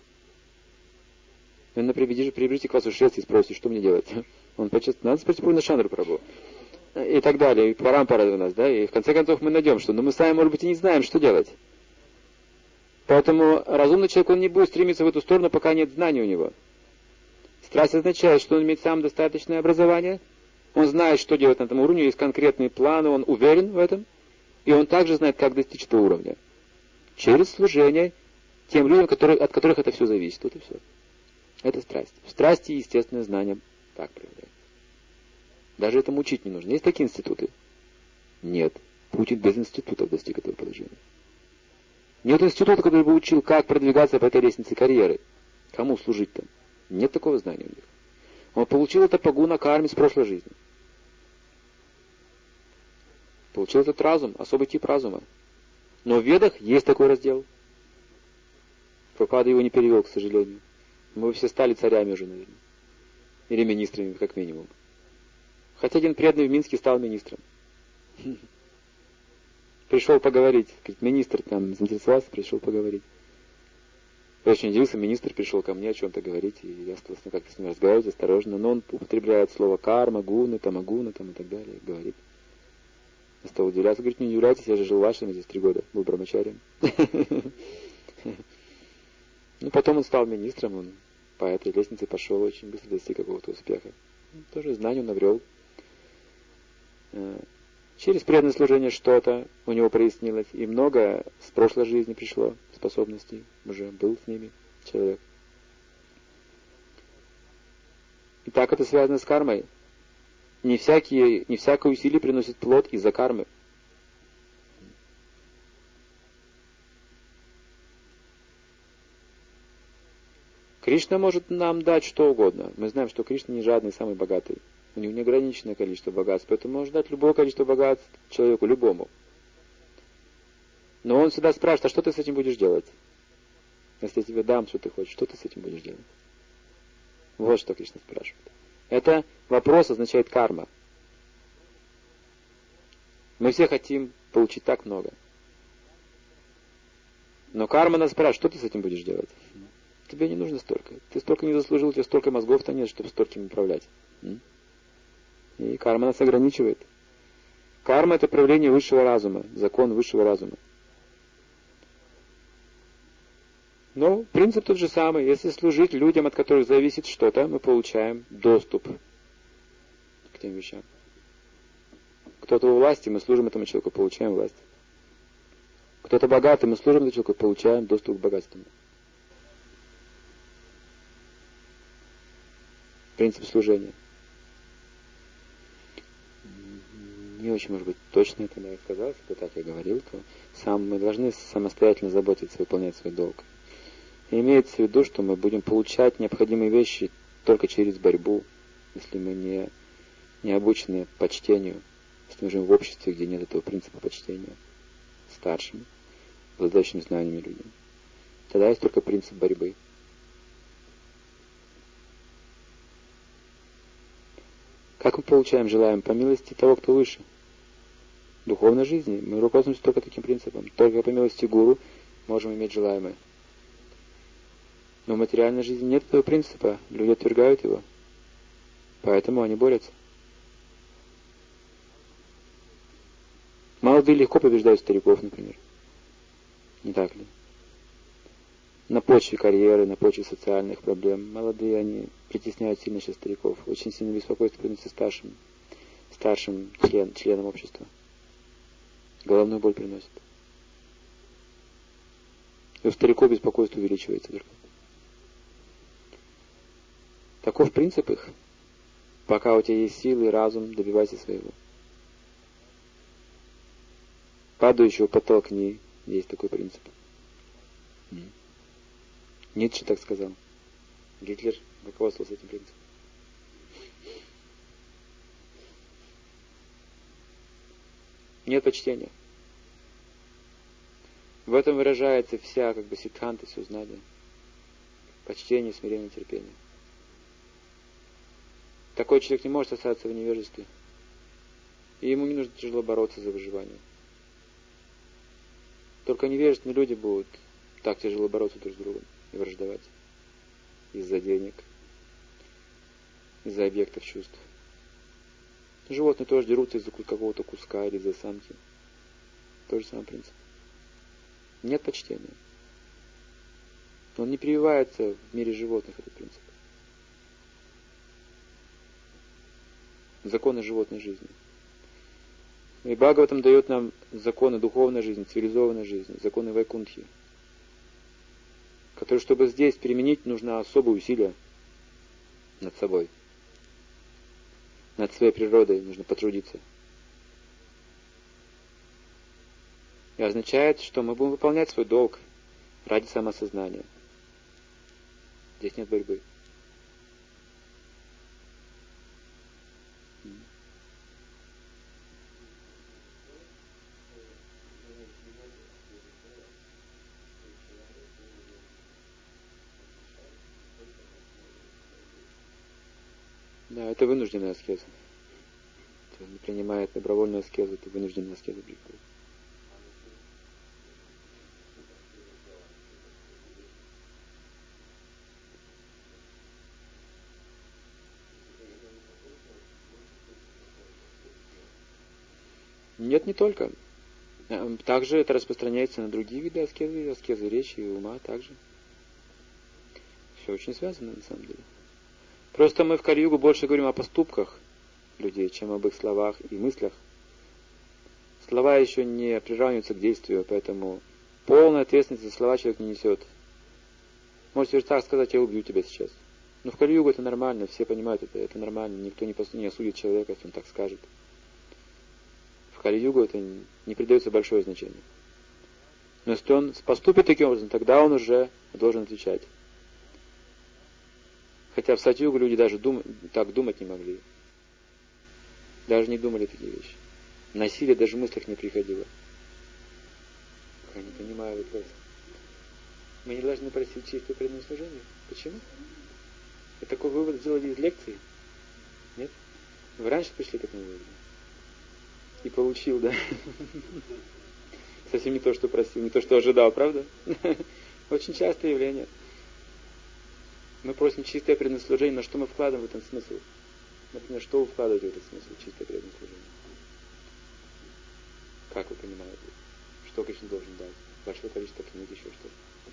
[SPEAKER 1] Вы, например, приберите к вас в Швеции и спросите, что мне делать? Он почувствует, надо спросить на Шандру Прабху. И так далее, и парам-пара у нас, да, и в конце концов мы найдем, что, но мы сами, может быть, и не знаем, что делать. Поэтому разумный человек, он не будет стремиться в эту сторону, пока нет знаний у него. Страсть означает, что он имеет сам достаточное образование, он знает, что делать на этом уровне, есть конкретные планы, он уверен в этом, и он также знает, как достичь этого уровня. Через служение тем людям, которые, от которых это все зависит. Вот и все. Это страсть. В страсти, естественное знание так проявляется. Даже этому учить не нужно. Есть такие институты? Нет. Путин без институтов достиг этого положения. Нет института, который бы учил, как продвигаться по этой лестнице карьеры. Кому служить там? Нет такого знания у них. Он получил это по гуна карме с прошлой жизни. Получил этот разум, особый тип разума. Но в Ведах есть такой раздел. Прабхупада его не перевел, к сожалению. Мы все стали царями уже, наверное. Или министрами, как минимум. Хотя один преданный в Минске стал министром. Пришел поговорить. Говорит, министр там заинтересовался, пришел поговорить. Я очень удивился, министр пришел ко мне о чем-то говорить, и я стал с ним как-то с ним разговаривать осторожно, но он употребляет слово карма, гуна, тамагуна, там и так далее, говорит. Я стал удивляться, говорит, не удивляйтесь, я же жил в Ашраме здесь три года, был брамачарием. Ну, потом он стал министром, он по этой лестнице пошел, очень быстро достиг какого-то успеха. Тоже знание он обрел. Через преданное служение что-то у него прояснилось, и много с прошлой жизни пришло способностей, уже был с ними человек. И так это связано с кармой. Не, всякие, не всякое усилие приносит плод из-за кармы. Кришна может нам дать что угодно. Мы знаем, что Кришна не жадный, самый богатый. У него неограниченное количество богатств, поэтому может дать любое количество богатств человеку, любому. Но он всегда спрашивает, а что ты с этим будешь делать? Если я тебе дам, что ты хочешь, что ты с этим будешь делать? Вот что Кришна спрашивает. Это вопрос означает карма. Мы все хотим получить так много. Но карма нас спрашивает, что ты с этим будешь делать? Тебе не нужно столько. Ты столько не заслужил, у тебя столько мозгов-то нет, чтобы стольким управлять. И карма нас ограничивает. Карма — это проявление высшего разума, закон высшего разума. Но принцип тот же самый. Если служить людям, от которых зависит что-то, мы получаем доступ к тем вещам. Кто-то у власти, мы служим этому человеку, получаем власть. Кто-то богатый, мы служим этому человеку, получаем доступ к богатству. Принцип служения. Не очень, может быть, точно это я сказал, если бы так я говорил, то сам мы должны самостоятельно заботиться, выполнять свой долг. И имеется в виду, что мы будем получать необходимые вещи только через борьбу, если мы не, не обучены почтению, если мы живем в обществе, где нет этого принципа почтения старшим, обладающим знаниями людям. Тогда есть только принцип борьбы. Как мы получаем желаемое? По милости того, кто выше. В духовной жизни мы руководствуемся только таким принципом. Только по милости гуру можем иметь желаемое. Но в материальной жизни нет этого принципа. Люди отвергают его. Поэтому они борются. Молодые легко побеждают стариков, например. Не так ли? На почве карьеры, на почве социальных проблем. Молодые, они притесняют сильно сейчас стариков. Очень сильно беспокойство приносят старшим, старшим член, членам общества. Головную боль приносит. И у стариков беспокойство увеличивается только. Таков принцип их. Пока у тебя есть силы и разум, добивайся своего. Падающего подтолкни. Есть такой принцип. Ницше так сказал. Гитлер руководствовался этим принципом. Нет почтения. В этом выражается вся, как бы, сиддханта, все знание. Почтение, смирение, терпение. Такой человек не может остаться в невежестве. И ему не нужно тяжело бороться за выживание. Только невежественные люди будут так тяжело бороться друг с другом и враждовать. Из-за денег, из-за объектов чувств. Животные тоже дерутся из-за какого-то куска или из-за самки. Тот же самый принцип. Нет почтения. Он не прививается в мире животных, этот принцип. Законы животной жизни. И Бхагаватам дает нам законы духовной жизни, цивилизованной жизни, законы Вайкунтхи, которые, чтобы здесь применить, нужно особые усилия над собой. Над своей природой нужно потрудиться. И означает, что мы будем выполнять свой долг ради самосознания. Здесь нет борьбы. Да, это вынужденная аскеза. Кто не принимает добровольную аскезу, это вынужденная аскеза приходит. Нет, не только. Также это распространяется на другие виды аскезы, аскезы речи и ума также. Все очень связано на самом деле. Просто мы в Кали-югу больше говорим о поступках людей, чем об их словах и мыслях. Слова еще не приравниваются к действию, поэтому полная ответственность за слова человек не несет. Можете же так сказать: я убью тебя сейчас. Но в Кали-югу это нормально, все понимают это, это нормально, никто не, не осудит человека, если он так скажет. В Кали-югу это не придается большое значение. Но если он поступит таким образом, тогда он уже должен отвечать. Хотя в Сатьюгу люди даже дум... так думать не могли. Даже не думали такие вещи. Насилие даже в мыслях не приходило. Я не понимаю вопрос. Мы не должны просить чистое преданное служение. Почему? Вы такой вывод сделали из лекции? Нет? Вы раньше пришли к этому выводу? И получил, да? Совсем не то, что просил, не то, что ожидал, правда? Очень частое явление. Мы просим чистое преданное служение, но что мы вкладываем в этот смысл? Например, что вы вкладываете в этот смысл, чистое преданное служение? Как вы понимаете? Что Кришна должен дать? Большое количество книг, еще что-то.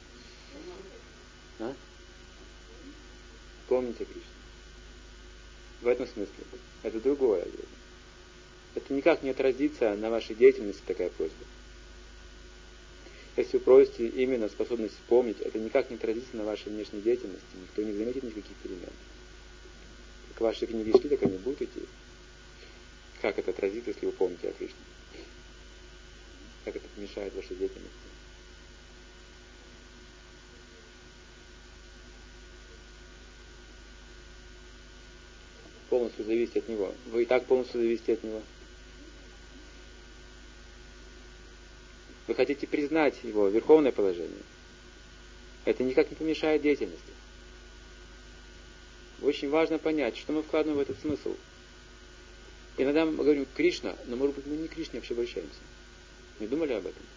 [SPEAKER 1] А? Помните Кришну. В этом смысле. Это другое. Это никак не отразится на вашей деятельности, такая просьба. Если вы просите именно способность помнить, это никак не отразится на вашей внешней деятельности. Никто не заметит никаких перемен. Как ваши книги шли, так они будут идти. Как это отразится, если вы помните о Кришне? Как это помешает вашей деятельности? полностью зависеть от Него. Вы и так полностью зависите от Него. Вы хотите признать Его верховное положение. Это никак не помешает деятельности. Очень важно понять, что мы вкладываем в этот смысл. Иногда мы говорим Кришна, но может быть мы не к Кришне вообще обращаемся. Не думали об этом?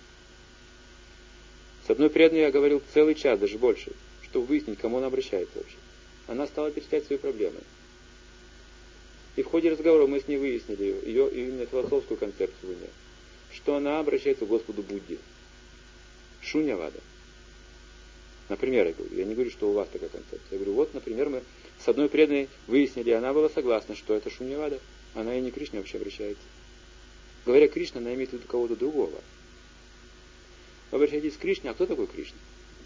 [SPEAKER 1] С одной преданной я говорил целый час, даже больше, чтобы выяснить, к кому она обращается вообще. Она стала перечислять свои проблемы. И в ходе разговора мы с ней выяснили ее, ее именно философскую концепцию у нее, что она обращается к Господу Будде. Шуньявада. Например, я говорю, я не говорю, что у вас такая концепция. Я говорю, вот, например, мы с одной преданной выяснили, и она была согласна, что это Шуньявада. Она и не к Кришне вообще обращается. Говоря Кришна, она имеет в виду кого-то другого. Вы обращаетесь к Кришне, а кто такой Кришна?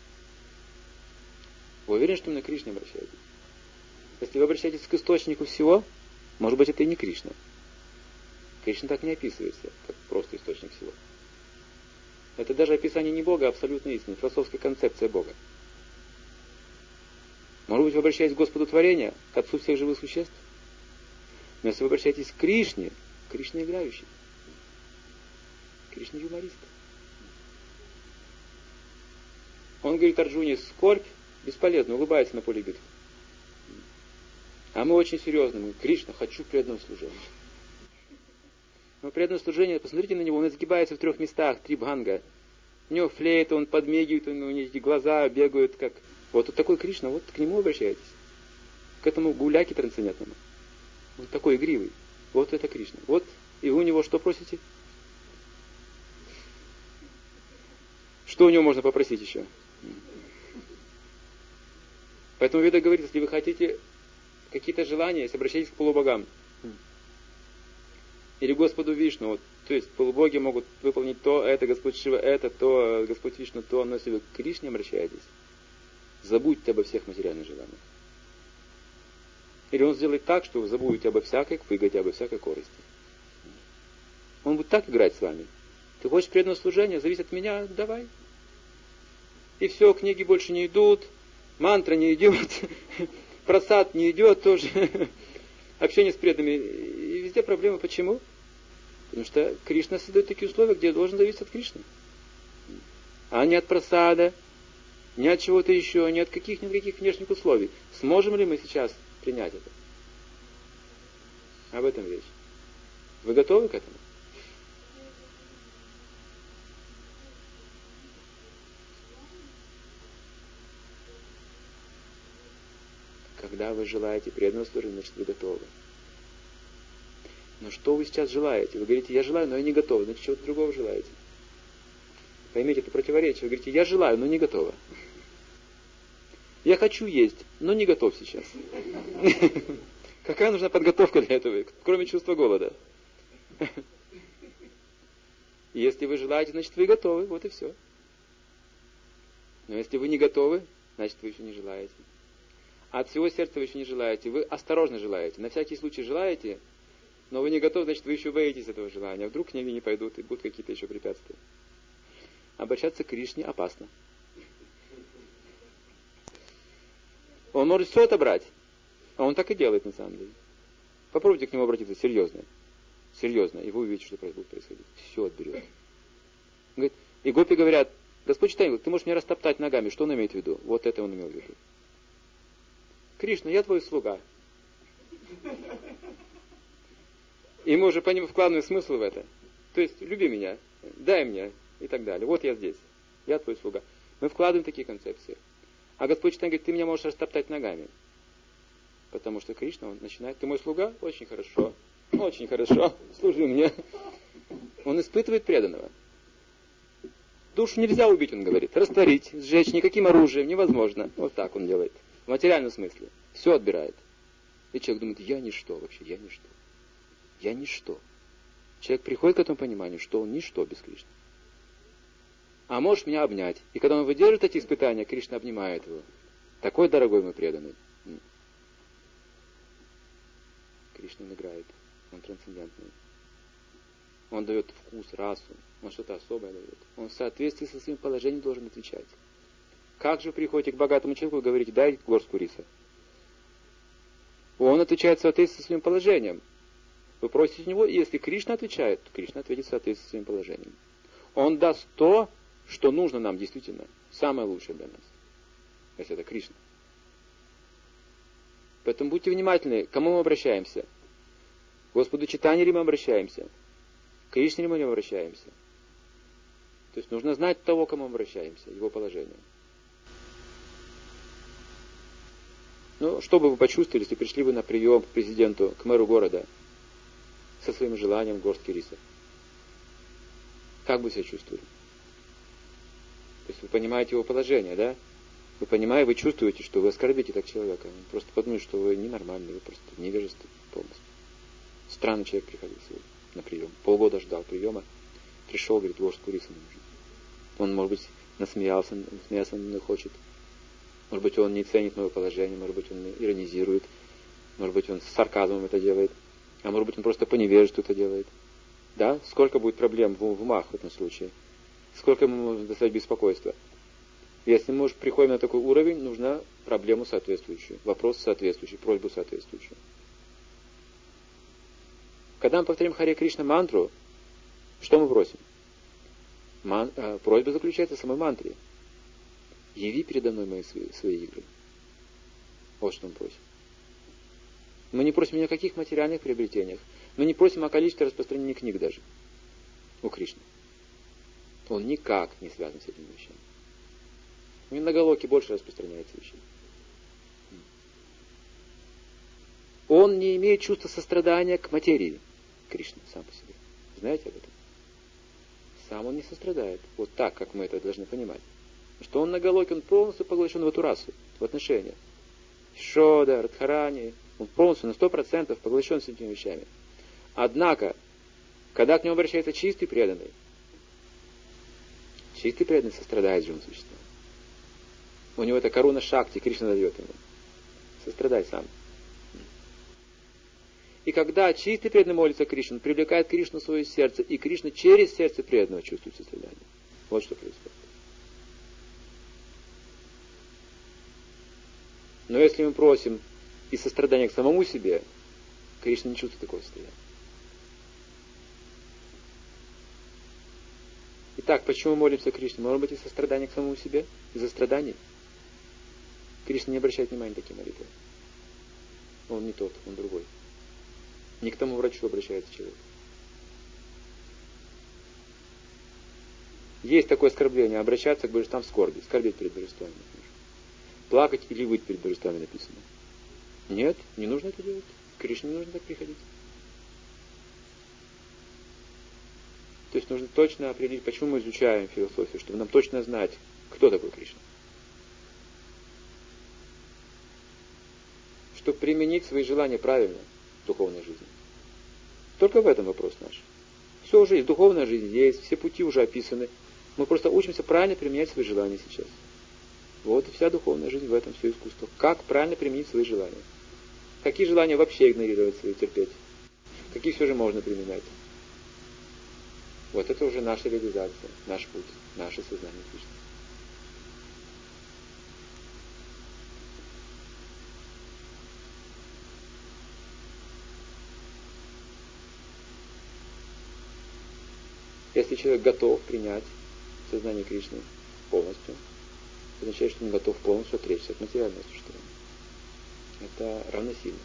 [SPEAKER 1] Вы уверены, что именно к Кришне обращаетесь? Если вы обращаетесь к источнику всего, может быть, это и не Кришна. Кришна так не описывается, как просто источник всего. Это даже описание не Бога, а абсолютной истины, философская концепция Бога. Может быть, вы обращаетесь к Господу творения, к Отцу всех живых существ? Но если вы обращаетесь к Кришне, Кришна играющий, Кришна юморист. Он говорит Арджуне, скорбь бесполезна, улыбается на поле битвы. А мы очень серьезно, мы, Кришна, хочу преданного служения. Но преданное служение, посмотрите на него, он изгибается в трех местах, три бханга. У него флейта, он подмигивает, у него эти глаза бегают, как... Вот, вот такой Кришна, вот к нему обращайтесь. К этому гуляке трансцендентному. Вот такой игривый. Вот это Кришна. Вот, и вы у него что просите? Что у него можно попросить еще? Поэтому Веда говорит, если вы хотите какие-то желания, если обращайтесь к полубогам. Или Господу Вишну. Вот, то есть полубоги могут выполнить то, это, Господь Шива, это, то, Господь Вишну, то. Но если вы к Кришне обращаетесь, забудьте обо всех материальных желаниях. Или Он сделает так, что вы забудете обо всякой выгоде, обо всякой корысти. Он будет так играть с вами. Ты хочешь преданного служения, зависит от меня, давай. И все, книги больше не идут, мантра не идет, просад не идет тоже, общение с преданными. И везде проблемы. Почему? Потому что Кришна создает такие условия, где должен зависеть от Кришны. А не от просада, не от чего-то еще, не от каких-никаких внешних условий. Сможем ли мы сейчас принять это? Об этом речь. Вы готовы к этому? Когда вы желаете преданного служения, значит вы готовы. Но что вы сейчас желаете? Вы говорите, я желаю, но я не готова. Значит, чего-то другого желаете. Поймите, это противоречие. Вы говорите, я желаю, но не готова. Я хочу есть, но не готов сейчас. Какая нужна подготовка для этого, кроме чувства голода? Если вы желаете, значит вы готовы. Вот и все. Но если вы не готовы, значит вы еще не желаете. А от всего сердца вы еще не желаете. Вы осторожно желаете. На всякий случай желаете, но вы не готовы, значит вы еще боитесь этого желания. Вдруг книги не пойдут и будут какие-то еще препятствия. Обращаться к Кришне опасно. Он может все отобрать. А он так и делает на самом деле. Попробуйте к нему обратиться серьезно. Серьезно. И вы увидите, что будет происходить. Все отберет. Говорит, и гопи говорят, Господь Читание, ты можешь меня растоптать ногами. Что он имеет в виду? Вот это он имел в виду. Кришна, я твой слуга. И мы уже вкладываем смысл в это. То есть, люби меня, дай мне, и так далее. Вот я здесь. Я твой слуга. Мы вкладываем такие концепции. А Господь Читание говорит, ты меня можешь растоптать ногами. Потому что Кришна, он начинает, ты мой слуга? Очень хорошо. Очень хорошо. Служи мне. Он испытывает преданного. Душу нельзя убить, он говорит. Растворить, сжечь никаким оружием невозможно. Вот так он делает. В материальном смысле. Все отбирает. И человек думает, я ничто вообще, я ничто. Я ничто. Человек приходит к этому пониманию, что он ничто без Кришны. А можешь меня обнять. И когда он выдержит эти испытания, Кришна обнимает его. Такой дорогой мой преданный. Кришна он играет. Он трансцендентный. Он дает вкус, расу. Он что-то особое дает. Он в соответствии со своим положением должен отвечать. Как же вы приходите к богатому человеку и говорите, дай горстку риса? Он отвечает в соответствии со своим положением. Вы просите у него, и если Кришна отвечает, то Кришна ответит в соответствии со своим положением. Он даст то, что нужно нам действительно, самое лучшее для нас. Если это Кришна. Поэтому будьте внимательны, к кому мы обращаемся. К Господу Чайтанье ли мы обращаемся? К Кришне ли мы не обращаемся? То есть нужно знать того, к кому мы обращаемся, его положение. Ну, что бы вы почувствовали, если пришли вы на прием к президенту, к мэру города, со своим желанием горстки риса? Как бы себя чувствовали? То есть вы понимаете его положение, да? Вы понимаете, вы чувствуете, что вы оскорбите так человека. Он просто подумает, что вы ненормальный, вы просто невежественны полностью. Странный человек приходил сегодня на прием. Полгода ждал приема. Пришел, говорит, горстку риса не нужно. Он, может быть, насмеялся, насмеяться не хочет. Может быть, он не ценит мое положение, может быть, он иронизирует, может быть, он с сарказмом это делает, а может быть, он просто по невежеству это делает. Да? Сколько будет проблем в умах в этом случае? Сколько мы можем доставить беспокойства? Если мы уже приходим на такой уровень, нужна проблему соответствующую, вопрос соответствующий, просьбу соответствующую. Когда мы повторим Харе Кришна мантру, что мы просим? Ман, э, просьба заключается в самой мантре. Яви передо мной мои свои, свои игры. Вот что мы просим. Мы не просим ни о каких материальных приобретениях. Мы не просим о количестве распространения книг даже. У Кришны. Он никак не связан с этими вещами. У него на Галоке больше распространяется вещей. Он не имеет чувства сострадания к материи. Кришна сам по себе. Знаете об этом? Сам он не сострадает. Вот так, как мы это должны понимать. Что он на Галоке, он полностью поглощен в эту расу, в отношениях. Шода, Радхарани, он полностью на сто процентов поглощен с этими вещами. Однако, когда к нему обращается чистый преданный, чистый преданный сострадает живым существам. У него это коруна шакти, Кришна дает ему. Сострадай сам. И когда чистый преданный молится Кришне, он привлекает Кришну в свое сердце, и Кришна через сердце преданного чувствует сострадание. Вот что происходит. Но если мы просим из сострадания к самому себе, Кришна не чувствует такого состояния. Итак, почему мы молимся Кришне? Может быть, из сострадания к самому себе? Из-за страданий? Кришна не обращает внимания на такие молитвы. Он не тот, он другой. Не к тому врачу обращается человек. Есть такое оскорбление, обращаться к божествам в скорби, скорбеть перед божествами. Плакать или выть перед божествами написано. Нет, не нужно это делать. К Кришне не нужно так приходить. То есть нужно точно определить, почему мы изучаем философию, чтобы нам точно знать, кто такой Кришна. Чтобы применить свои желания правильно в духовной жизни. Только в этом вопрос наш. Все уже есть, духовная жизнь есть, все пути уже описаны. Мы просто учимся правильно применять свои желания сейчас. Вот и вся духовная жизнь в этом, все искусство. Как правильно применить свои желания. Какие желания вообще игнорировать свои, терпеть. Какие все же можно применять. Вот это уже наша реализация, наш путь, наше сознание Кришны. Если человек готов принять сознание Кришны полностью, это означает, что он готов полностью отречься от материального существования. Это равносильно.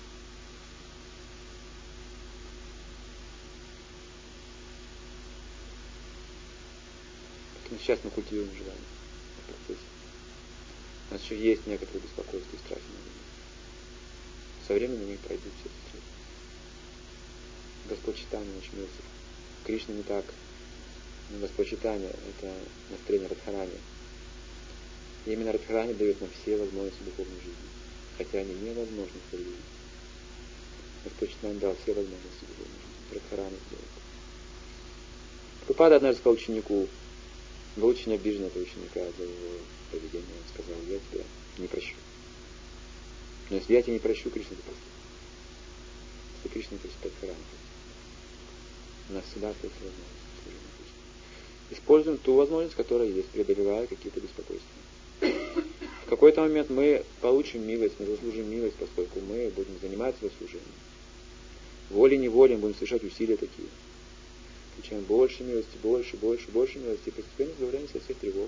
[SPEAKER 1] Сейчас мы культивируем желание в процессе. У нас еще есть некоторые беспокойства и страхи. Со временем они пройдут все эти страхи. Господь Чайтанья очень милостив. Кришна не так. Но Господь Чайтанья — это настроение Радхарани. И именно Радхарани дает нам все возможности духовной жизни. Хотя они невозможны в религии. Господь Чайтанья дал все возможности духовной жизни. Радхарани сделает. Прабхупада однажды сказал ученику, был очень обижен этого ученика за его поведение. Он сказал: я тебя не прощу. Но если я тебя не прощу, Кришна тебя простит. Если Кришна тебя простит, Радхарани. У нас всегда остается возможность служения Кришне. Используем ту возможность, которая есть, преодолевая какие-то беспокойства. В какой-то момент мы получим милость, мы заслужим милость, поскольку мы будем заниматься служением. Волей-неволей будем совершать усилия такие. Получаем больше милости, больше, больше, больше милости, и постепенно избавляемся от всех тревог.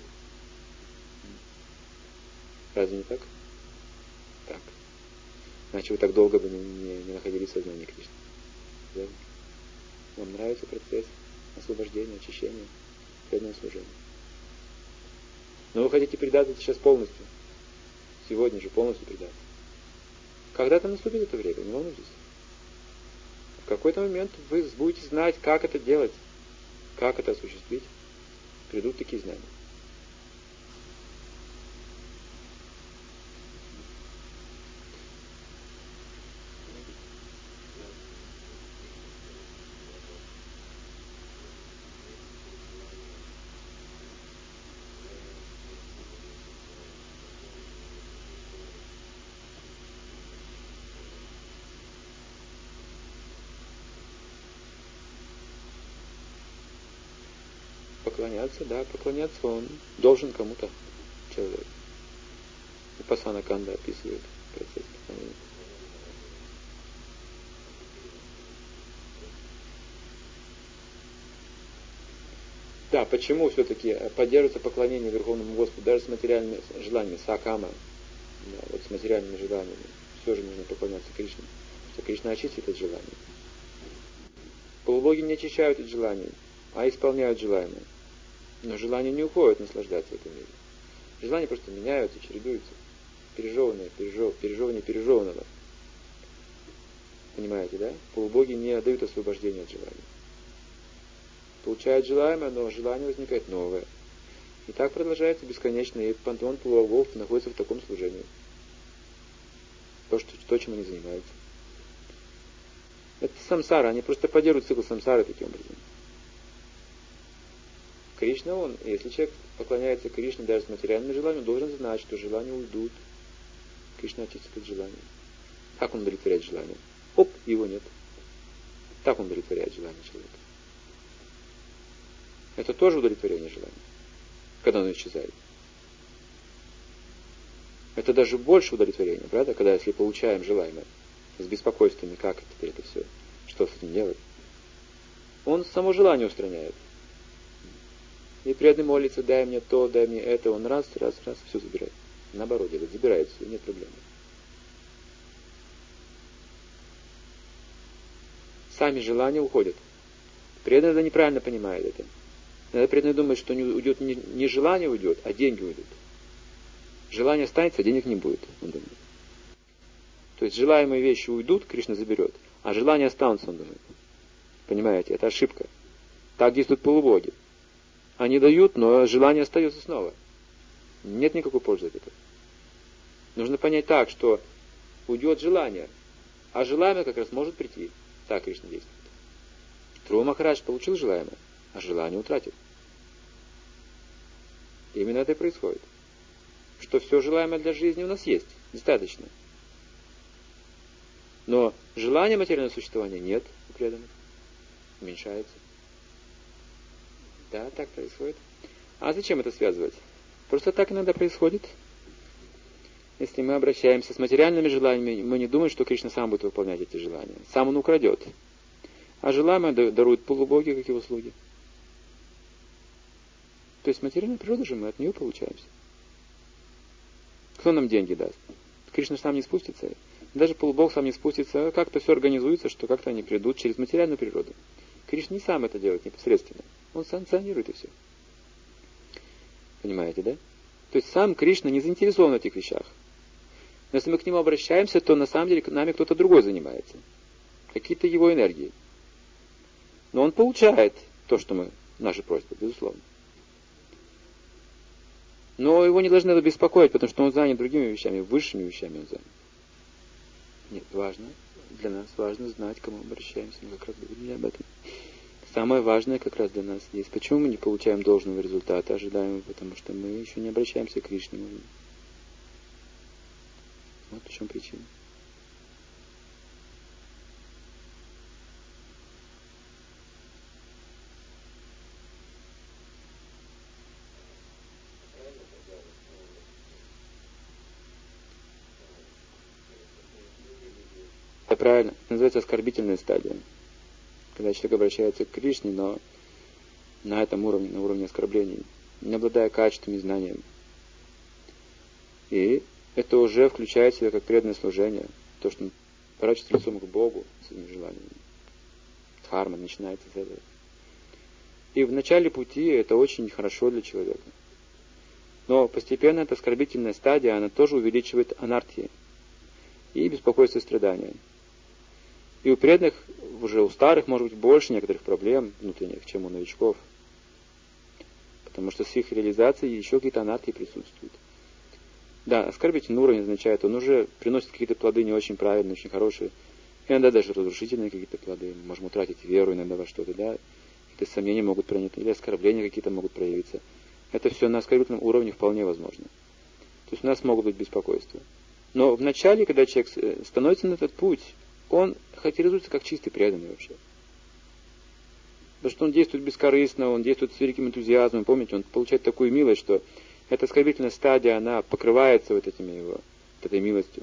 [SPEAKER 1] Разве не так? Так. Иначе вы так долго бы не, не, не находились в сознании Кришны. Да? Вам нравится процесс освобождения, очищения, преданного служения. Но вы хотите предаться сейчас полностью. Сегодня же полностью предаться. Когда-то наступит это время, не волнуйтесь. В какой-то момент вы будете знать, как это делать, как это осуществить. Придут такие знания. Поклоняться, да, поклоняться он должен кому-то, человек. Упасана Канда описывает процесс поклонения. Да, почему все-таки поддерживается поклонение Верховному Господу даже с материальными желаниями, сакама, да, вот с материальными желаниями, все же нужно поклоняться Кришне, что Кришна очистит от желаний. Полубоги не очищают от желаний, а исполняют желаемое. Но желания не уходят наслаждаться в этом мире. Желания просто меняются, чередуются. Пережеванное, пережев, пережевывание пережеванного. Понимаете, да? Полубоги не дают освобождения от желаний. Получают желаемое, но желание возникает новое. И так продолжается бесконечно, и пантеон полубогов находится в таком служении. То, что, то, чем они занимаются. Это самсара, они просто поддерживают цикл самсары таким образом. Кришна, он, если человек поклоняется Кришне даже с материальным желанием, он должен знать, что желания уйдут. Кришна очистит от желания. Как он удовлетворяет желание? Оп, его нет. Так он удовлетворяет желание человека. Это тоже удовлетворение желания, когда оно исчезает. Это даже больше удовлетворения, правда? Когда если получаем желаемое с беспокойствами, как теперь это все, что с этим делать? Он само желание устраняет. И преданный молится, дай мне то, дай мне это, он раз, раз, раз, все забирает. Наоборот делает, забирает все, нет проблем. Сами желания уходят. Преданный это неправильно понимает это. Иногда преданный думает, что не уйдет, не, не желание уйдет, а деньги уйдут. Желание останется, а денег не будет, он думает. То есть желаемые вещи уйдут, Кришна заберет, а желания останутся, он думает. Понимаете, это ошибка. Так действуют полубоги. Они дают, но желание остается снова. Нет никакой пользы от этого. Нужно понять так, что уйдет желание, а желаемое как раз может прийти. Так Кришна действует. Трува Махарадж получил желаемое, а желание утратил. Именно это и происходит. Что все желаемое для жизни у нас есть, достаточно. Но желания материального существования нет у преданных. Уменьшается. Да, так происходит. А зачем это связывать? Просто так иногда происходит. Если мы обращаемся с материальными желаниями, мы не думаем, что Кришна сам будет выполнять эти желания. Сам он украдет. А желаемое даруют полубоги, как его слуги. То есть материальная природа же, мы от нее получаемся. Кто нам деньги даст? Кришна сам не спустится. Даже полубог сам не спустится. Как-то все организуется, что как-то они придут через материальную природу. Кришна не сам это делает непосредственно. Он санкционирует и все. Понимаете, да? То есть сам Кришна не заинтересован в этих вещах. Но если мы к нему обращаемся, то на самом деле нами кто-то другой занимается. Какие-то его энергии. Но он получает то, что мы, наши просьбы, безусловно. Но его не должны это беспокоить, потому что он занят другими вещами, высшими вещами он занят. Нет, важно, для нас важно знать, к кому обращаемся. Мы как раз говорили об этом. Самое важное как раз для нас есть. Почему мы не получаем должного результата, ожидаемого? Потому что мы еще не обращаемся к Кришне. Вот в чем причина. неправильно. Это называется оскорбительная стадия. Когда человек обращается к Кришне, но на этом уровне, на уровне оскорблений, не обладая качествами и знаниями. И это уже включает в себя как преданное служение, то, что он поворачивается лицом к Богу своими желаниями. Дхарма начинается с этого. И в начале пути это очень хорошо для человека. Но постепенно эта оскорбительная стадия, она тоже увеличивает анартхи и беспокойство и страдания. И у преданных, уже у старых, может быть, больше некоторых проблем внутренних, чем у новичков. Потому что с их реализацией еще какие-то анартхи присутствуют. Да, оскорбительный уровень означает, он уже приносит какие-то плоды не очень правильные, очень хорошие. Иногда даже разрушительные какие-то плоды. Мы можем утратить веру иногда во что-то, да. Какие-то сомнения могут проникнуть, или оскорбления какие-то могут проявиться. Это все на оскорбительном уровне вполне возможно. То есть у нас могут быть беспокойства. Но в начале, когда человек становится на этот путь, он характеризуется как чистый преданный вообще. Потому что он действует бескорыстно, он действует с великим энтузиазмом. Помните, он получает такую милость, что эта оскорбительная стадия, она покрывается вот этими его, вот этой милостью.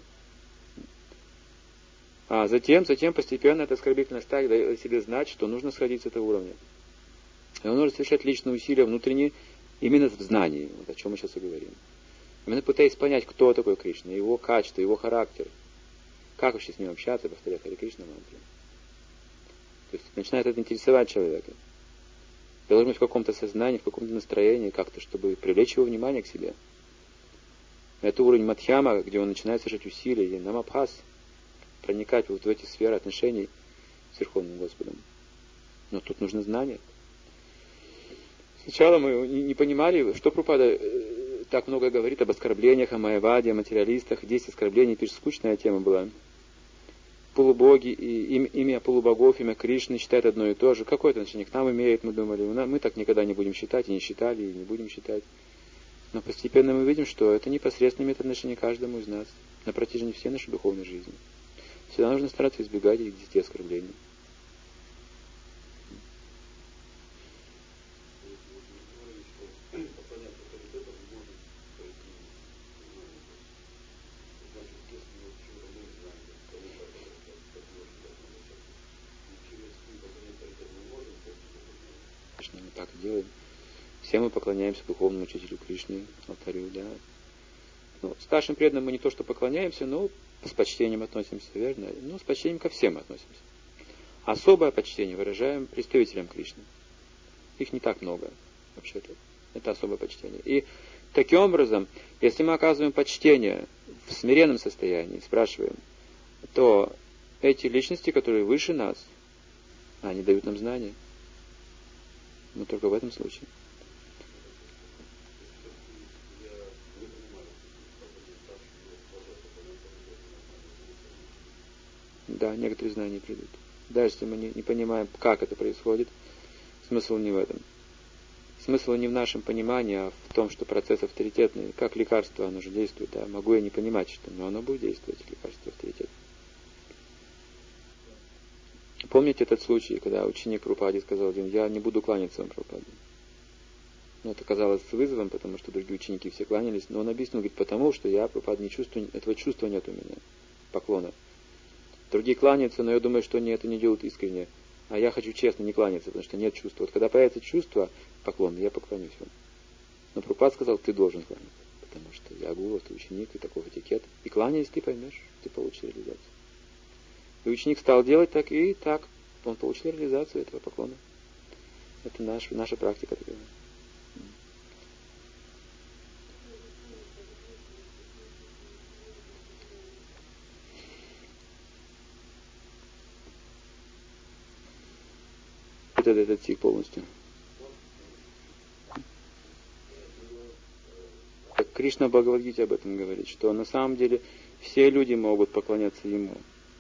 [SPEAKER 1] А затем, затем постепенно эта оскорбительная стадия дает себе знать, что нужно сходить с этого уровня. И он может совершать личные усилия внутренние именно в знании, вот о чем мы сейчас и говорим. Именно пытаясь понять, кто такой Кришна, его качество, его характер, как вообще с ним общаться, повторяя Харе Кришна мантру. То есть начинает это интересовать человека. Должен быть в каком-то сознании, в каком-то настроении, как-то, чтобы привлечь его внимание к себе. Это уровень Мадхьяма, где он начинает совершать усилия, и намабхас, проникать вот в эти сферы отношений с Верховным Господом. Но тут нужно знание. Сначала мы не понимали, что Прабхупада так много говорит об оскорблениях, о майяваде, о материалистах. Десять оскорблений, пишет, скучная тема была. Полубоги, и имя полубогов, имя Кришны считают одно и то же. Какое это отношение к нам имеет, мы думали. Мы так никогда не будем считать, и не считали, и не будем считать. Но постепенно мы видим, что это непосредственно имеет отношение к каждому из нас на протяжении всей нашей духовной жизни. Всегда нужно стараться избегать этих десяти оскорблений. Мы так и делаем. Все мы поклоняемся духовному учителю Кришне, алтарю, да. Ну, старшим преданным мы не то что поклоняемся, но с почтением относимся, верно? Ну, с почтением ко всем относимся. Особое почтение выражаем представителям Кришны. Их не так много, вообще-то. Это особое почтение. И таким образом, если мы оказываем почтение в смиренном состоянии, спрашиваем, то эти личности, которые выше нас, они дают нам знания. Но только в этом случае. Да, некоторые знания придут. Даже если мы не, не понимаем, как это происходит, смысл не в этом. Смысл не в нашем понимании, а в том, что процесс авторитетный, как лекарство, оно же действует. Да? Могу я не понимать, что, но оно будет действовать, лекарство авторитетное. Помните этот случай, когда ученик Прабхупады сказал один, я не буду кланяться вам, Прабхупаде. Ну, это казалось вызовом, потому что другие ученики все кланялись, но он объяснил, говорит, потому что я, Прабхупада, не чувствую, этого чувства нет у меня, поклона. Другие кланяются, но я думаю, что они это не делают искренне. А я хочу честно не кланяться, потому что нет чувства. Вот когда появится чувство поклона, я поклонюсь вам. Но Прабхупада сказал, ты должен кланяться, потому что я гуру, ты ученик, и такой этикет. И кланяясь, ты поймешь, ты получишь реализацию. И ученик стал делать так, и так он получил реализацию этого поклона. Это наш, наша практика такая. Это этот стих полностью. Как Кришна в Бхагавад-гите об этом говорит, что на самом деле все люди могут поклоняться Ему.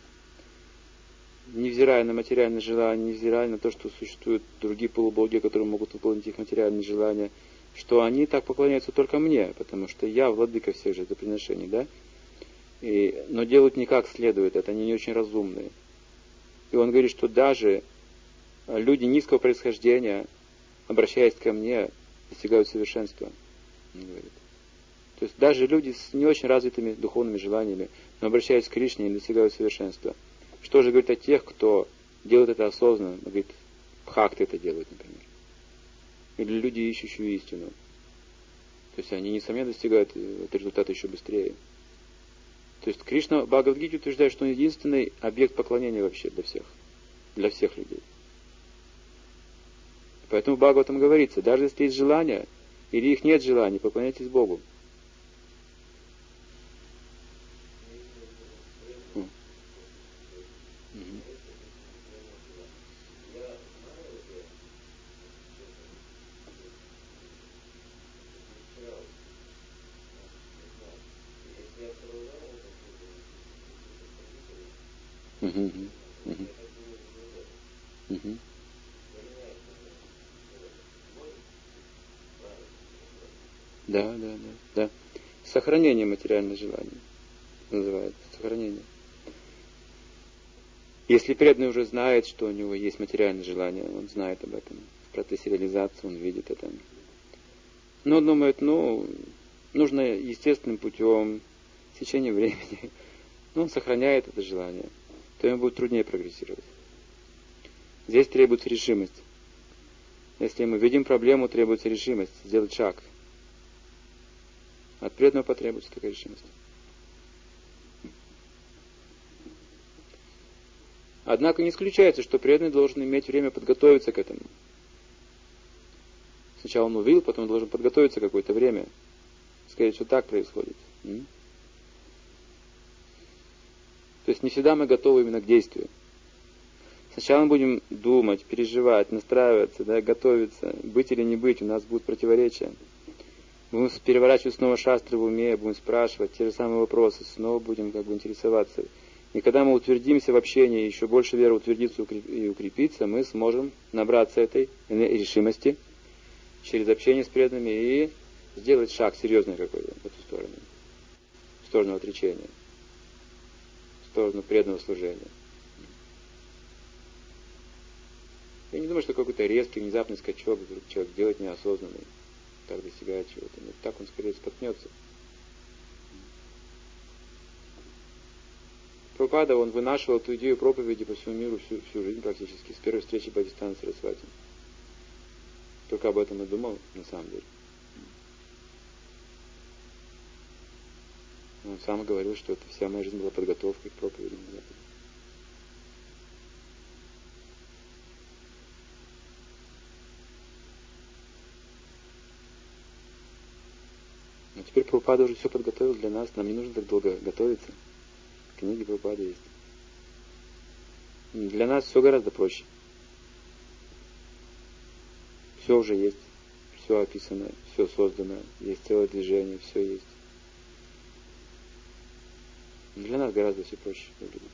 [SPEAKER 1] Невзирая на материальные желания, невзирая на то, что существуют другие полубоги, которые могут выполнить их материальные желания, что они так поклоняются только мне, потому что я владыка всех жертвоприношений, да? И, но делают не как следует, это они не очень разумные. И он говорит, что даже люди низкого происхождения, обращаясь ко мне, достигают совершенства. Он говорит. То есть даже люди с не очень развитыми духовными желаниями, но обращаясь к Кришне, достигают совершенства. Что же говорит о тех, кто делает это осознанно? Говорит, бхакты это делают, например. Или люди, ищущие истину. То есть они, несомненно, достигают этого результата еще быстрее. То есть Кришна в Бхагавад-гите утверждает, что он единственный объект поклонения вообще для всех. Для всех людей. Поэтому в Бхагаватам говорится, даже если есть желание, или их нет желания, поклоняйтесь Богу. Угу, угу, угу. Да, да, да, да. Сохранение материального желания называется. Сохранение. Если преданный уже знает, что у него есть материальное желание, он знает об этом. В процессе реализации он видит это. Но думает, ну, нужно естественным путем, в течение времени. Но он сохраняет это желание, то ему будет труднее прогрессировать. Здесь требуется решимость. Если мы видим проблему, требуется решимость, сделать шаг. От преданного потребуется такая решимость. Однако не исключается, что преданный должен иметь время подготовиться к этому. Сначала он увидел, потом он должен подготовиться какое-то время. Скорее всего, так происходит. М? То есть не всегда мы готовы именно к действию. Сначала мы будем думать, переживать, настраиваться, да, готовиться, быть или не быть, у нас будут противоречия. Будем переворачивать снова шастры в уме, будем спрашивать те же самые вопросы, снова будем как бы интересоваться. И когда мы утвердимся в общении, еще больше вера утвердится и укрепится, мы сможем набраться этой решимости через общение с преданными и сделать шаг серьезный какой-то в эту сторону. В сторону отречения. В сторону преданного служения. Я не думаю, что какой-то резкий, внезапный скачок вдруг человек делает неосознанный. Так достигает чего-то. Нет, так он скорее споткнется. Прабхупада, он вынашивал эту идею проповеди по всему миру всю, всю жизнь практически, с первой встречи Бхагавана Сарасвати. Только об этом и думал, на самом деле. Он сам говорил, что это вся моя жизнь была подготовкой к проповеди. Но теперь Прабхупада уже все подготовил для нас, нам не нужно так долго готовиться. Книги Прабхупады есть. Для нас все гораздо проще. Все уже есть, все описано, все создано, есть целое движение, все есть. Для нас гораздо все проще выглядит.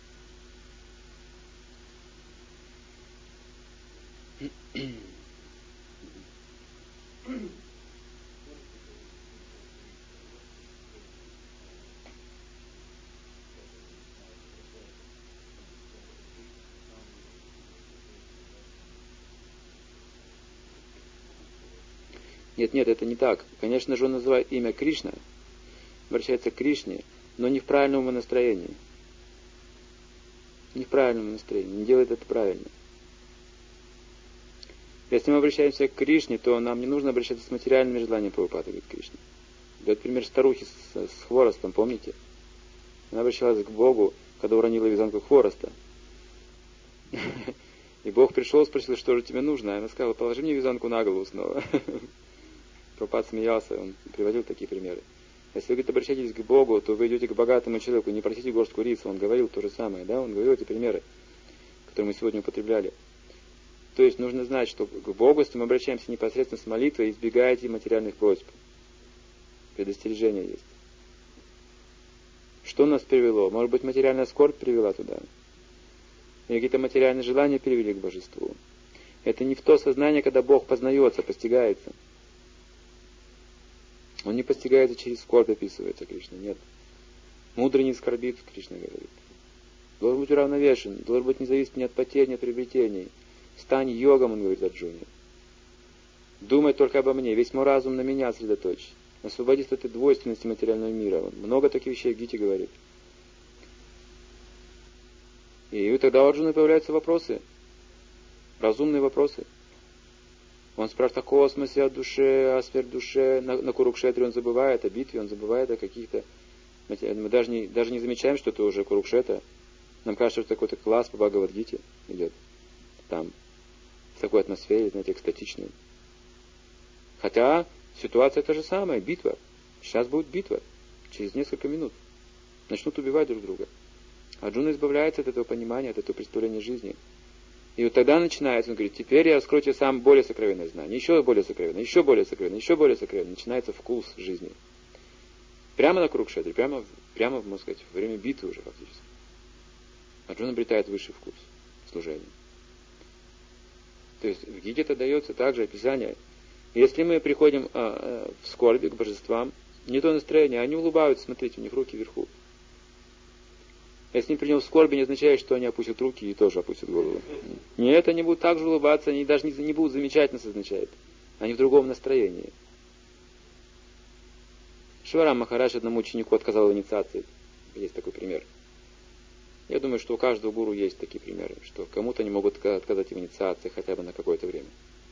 [SPEAKER 1] Нет, нет, это не так. Конечно же, он называет имя Кришна, обращается к Кришне, но не в правильном настроении. Не в правильном настроении, не делает это правильно. Если мы обращаемся к Кришне, то нам не нужно обращаться с материальными желаниями Прабхупады, говорит Кришна. Дает пример старухи с, с хворостом, помните? Она обращалась к Богу, когда уронила вязанку хвороста. И Бог пришел, спросил, что же тебе нужно. Она сказала, положи мне вязанку на голову снова. Прабхупада смеялся, он приводил такие примеры. Если вы, говорит, обращаетесь к Богу, то вы идете к богатому человеку, не просите горстку риса. Он говорил то же самое, да? Он говорил эти примеры, которые мы сегодня употребляли. То есть нужно знать, что к Богу, если мы обращаемся непосредственно с молитвой, избегайте материальных просьб. Предостережение есть. Что нас привело? Может быть, материальная скорбь привела туда? Или какие-то материальные желания привели к божеству? Это не в то сознание, когда Бог познается, постигается. Он не постигается через скорбь, описывается Кришна. Нет. Мудрый не скорбит, Кришна говорит. Должен быть уравновешен, должен быть независим ни от потерь, ни от приобретений. Стань йогом, он говорит Арджуне. Думай только обо мне, весь мой разум на меня сосредоточь. Освободись от этой двойственности материального мира. Он много таких вещей в Гите говорит. И тогда у Арджуны появляются вопросы, разумные вопросы. Он спрашивает о космосе, о душе, о сверхдуше. На, на Курукшетре он забывает о битве, он забывает о каких-то... Мы даже не, даже не замечаем, что это уже Курукшетра. Нам кажется, что какой-то класс по Бхагавад-гите идет. Там, в такой атмосфере, знаете, экстатичной. Хотя ситуация та же самая, битва. Сейчас будет битва. Через несколько минут. Начнут убивать друг друга. Арджуна избавляется от этого понимания, от этого представления жизни. И вот тогда начинается, он говорит, теперь я раскрою тебе сам более сокровенное знание, еще более сокровенное, еще более сокровенное, еще более сокровенное. Начинается вкус жизни. Прямо на Курукшетре, прямо, прямо, можно сказать, во время битвы уже фактически. Арджуна обретает высший вкус служения. То есть в Гите это дается также описание. Если мы приходим а, а, в скорби к божествам, не то настроение, они улыбаются, смотрите, у них руки вверху. Если мы придем в скорби, не означает, что они опустят руки и тоже опустят голову. Нет, они будут также улыбаться, они даже не, не будут замечать нас, означает. Они в другом настроении. Шиварам Махарадж одному ученику отказал в инициации. Есть такой пример. Я думаю, что у каждого гуру есть такие примеры, что кому-то они могут отказать в инициации хотя бы на какое-то время.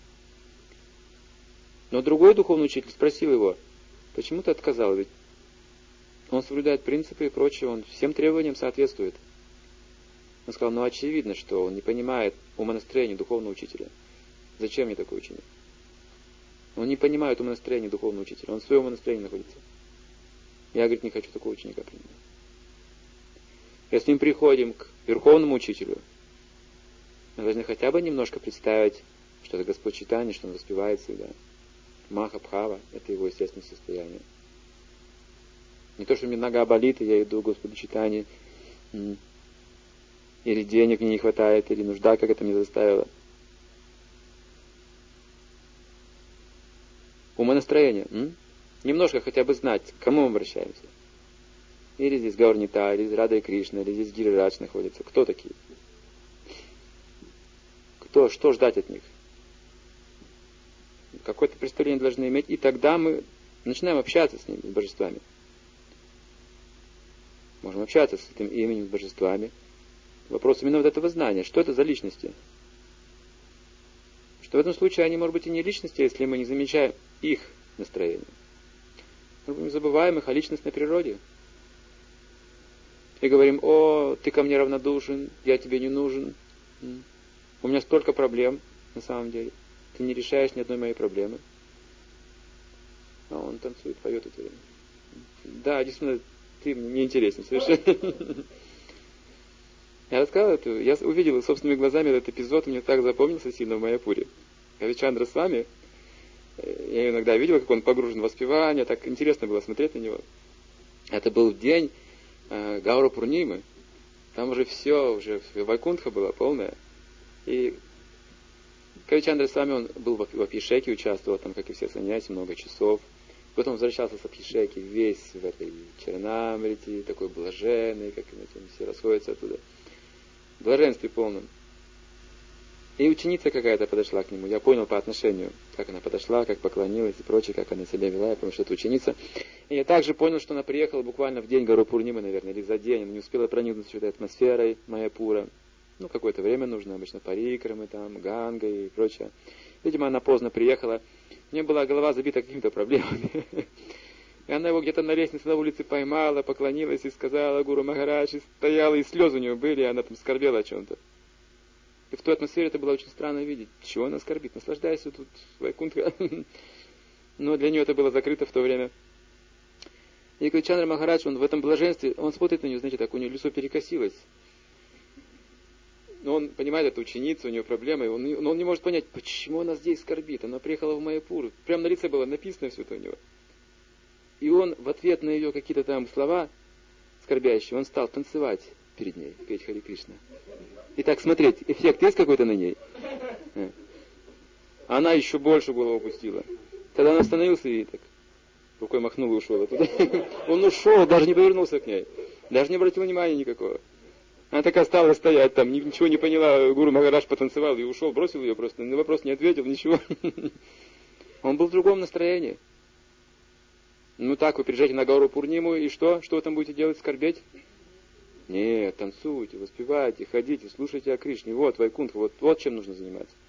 [SPEAKER 1] Но другой духовный учитель спросил его, почему ты отказал? Ведь он соблюдает принципы и прочее, он всем требованиям соответствует. Он сказал, ну очевидно, что он не понимает умонастроения духовного учителя. Зачем мне такой ученик? Он не понимает умонастроения духовного учителя, он в своем умонастроении находится. Я, говорит, не хочу такого ученика принимать. Если мы приходим к верховному учителю, мы должны хотя бы немножко представить, что это Господь Чайтанья, что Он воспевает всегда. Маха Бхава — это его естественное состояние. Не то, что мне нога болит, и я иду к Господу Чайтанье, или денег мне не хватает, или нужда как это меня заставила. Умонастроение. М? Немножко хотя бы знать, к кому мы обращаемся. Или здесь Гаурнита, или здесь Рада и Кришна, или здесь Гирирадж находится. Кто такие? Кто, что ждать от них? Какое-то представление должны иметь, и тогда мы начинаем общаться с ними, с божествами. Можем общаться с этим именем, с божествами. Вопрос именно вот этого знания. Что это за личности? Что в этом случае они, может быть, и не личности, если мы не замечаем их настроение. Мы не забываем их о личностной природе. И говорим, о, ты ко мне равнодушен, я тебе не нужен. У меня столько проблем, на самом деле. Ты не решаешь ни одной моей проблемы. А он танцует, поет это время. Да, действительно, ты мне не интересен совершенно. Я рассказал это, я увидел собственными глазами этот эпизод, мне так запомнился сильно в Майяпуре. Кавичандра с вами, я иногда видел, как он погружен в воспевание, так интересно было смотреть на него. Это был день э, Гаура Пурнимы, там уже все, уже Вайкунтха была полная. И Кавичандра с вами, он был в Абхишеке, участвовал там, как и все саньяси, много часов. Потом возвращался с Абхишеки, весь в этой Чаранамрите, такой блаженный, как они все расходятся оттуда. В блаженстве полном. И ученица какая-то подошла к нему. Я понял по отношению, как она подошла, как поклонилась и прочее, как она себя вела. Я понял, что это ученица. И я также понял, что она приехала буквально в день Гару Пурнимы, наверное, или за день. Она не успела проникнуться этой атмосферой Майяпура. Ну, какое-то время нужно, обычно парикрамы, там, ганга и прочее. Видимо, она поздно приехала. У нее была голова забита какими-то проблемами. И она его где-то на лестнице на улице поймала, поклонилась и сказала, Гуру Махарадж, и стояла, и слезы у нее были, и она там скорбела о чем-то. И в той атмосфере это было очень странно видеть. Чего она скорбит? Наслаждайся тут, Вайкунтха. Но для нее это было закрыто в то время. И Кавичандра Махарадж, он в этом блаженстве, он смотрит на нее, знаете, так у нее лицо перекосилось. Но он понимает, это ученица, у нее проблемы, он, но он не может понять, почему она здесь скорбит. Она приехала в Майяпур, прямо на лице было написано все это у него. И он в ответ на ее какие-то там слова скорбящие, он стал танцевать перед ней, петь Хари Кришна. И так смотреть, эффект есть какой-то на ней? Она еще больше голову опустила. Тогда он остановился и так рукой махнул и ушел оттуда. Он ушел, даже не повернулся к ней. Даже не обратил внимания никакого. Она так осталась стоять там, ничего не поняла. Гуру Махарадж потанцевал и ушел, бросил ее просто. На вопрос не ответил, ничего. Он был в другом настроении. Ну так, вы приезжаете на Гауру Пурниму, и что? Что вы там будете делать? Скорбеть? Нет, танцуйте, воспевайте, ходите, слушайте о Кришне. Вот, Вайкунтха, вот, вот чем нужно заниматься.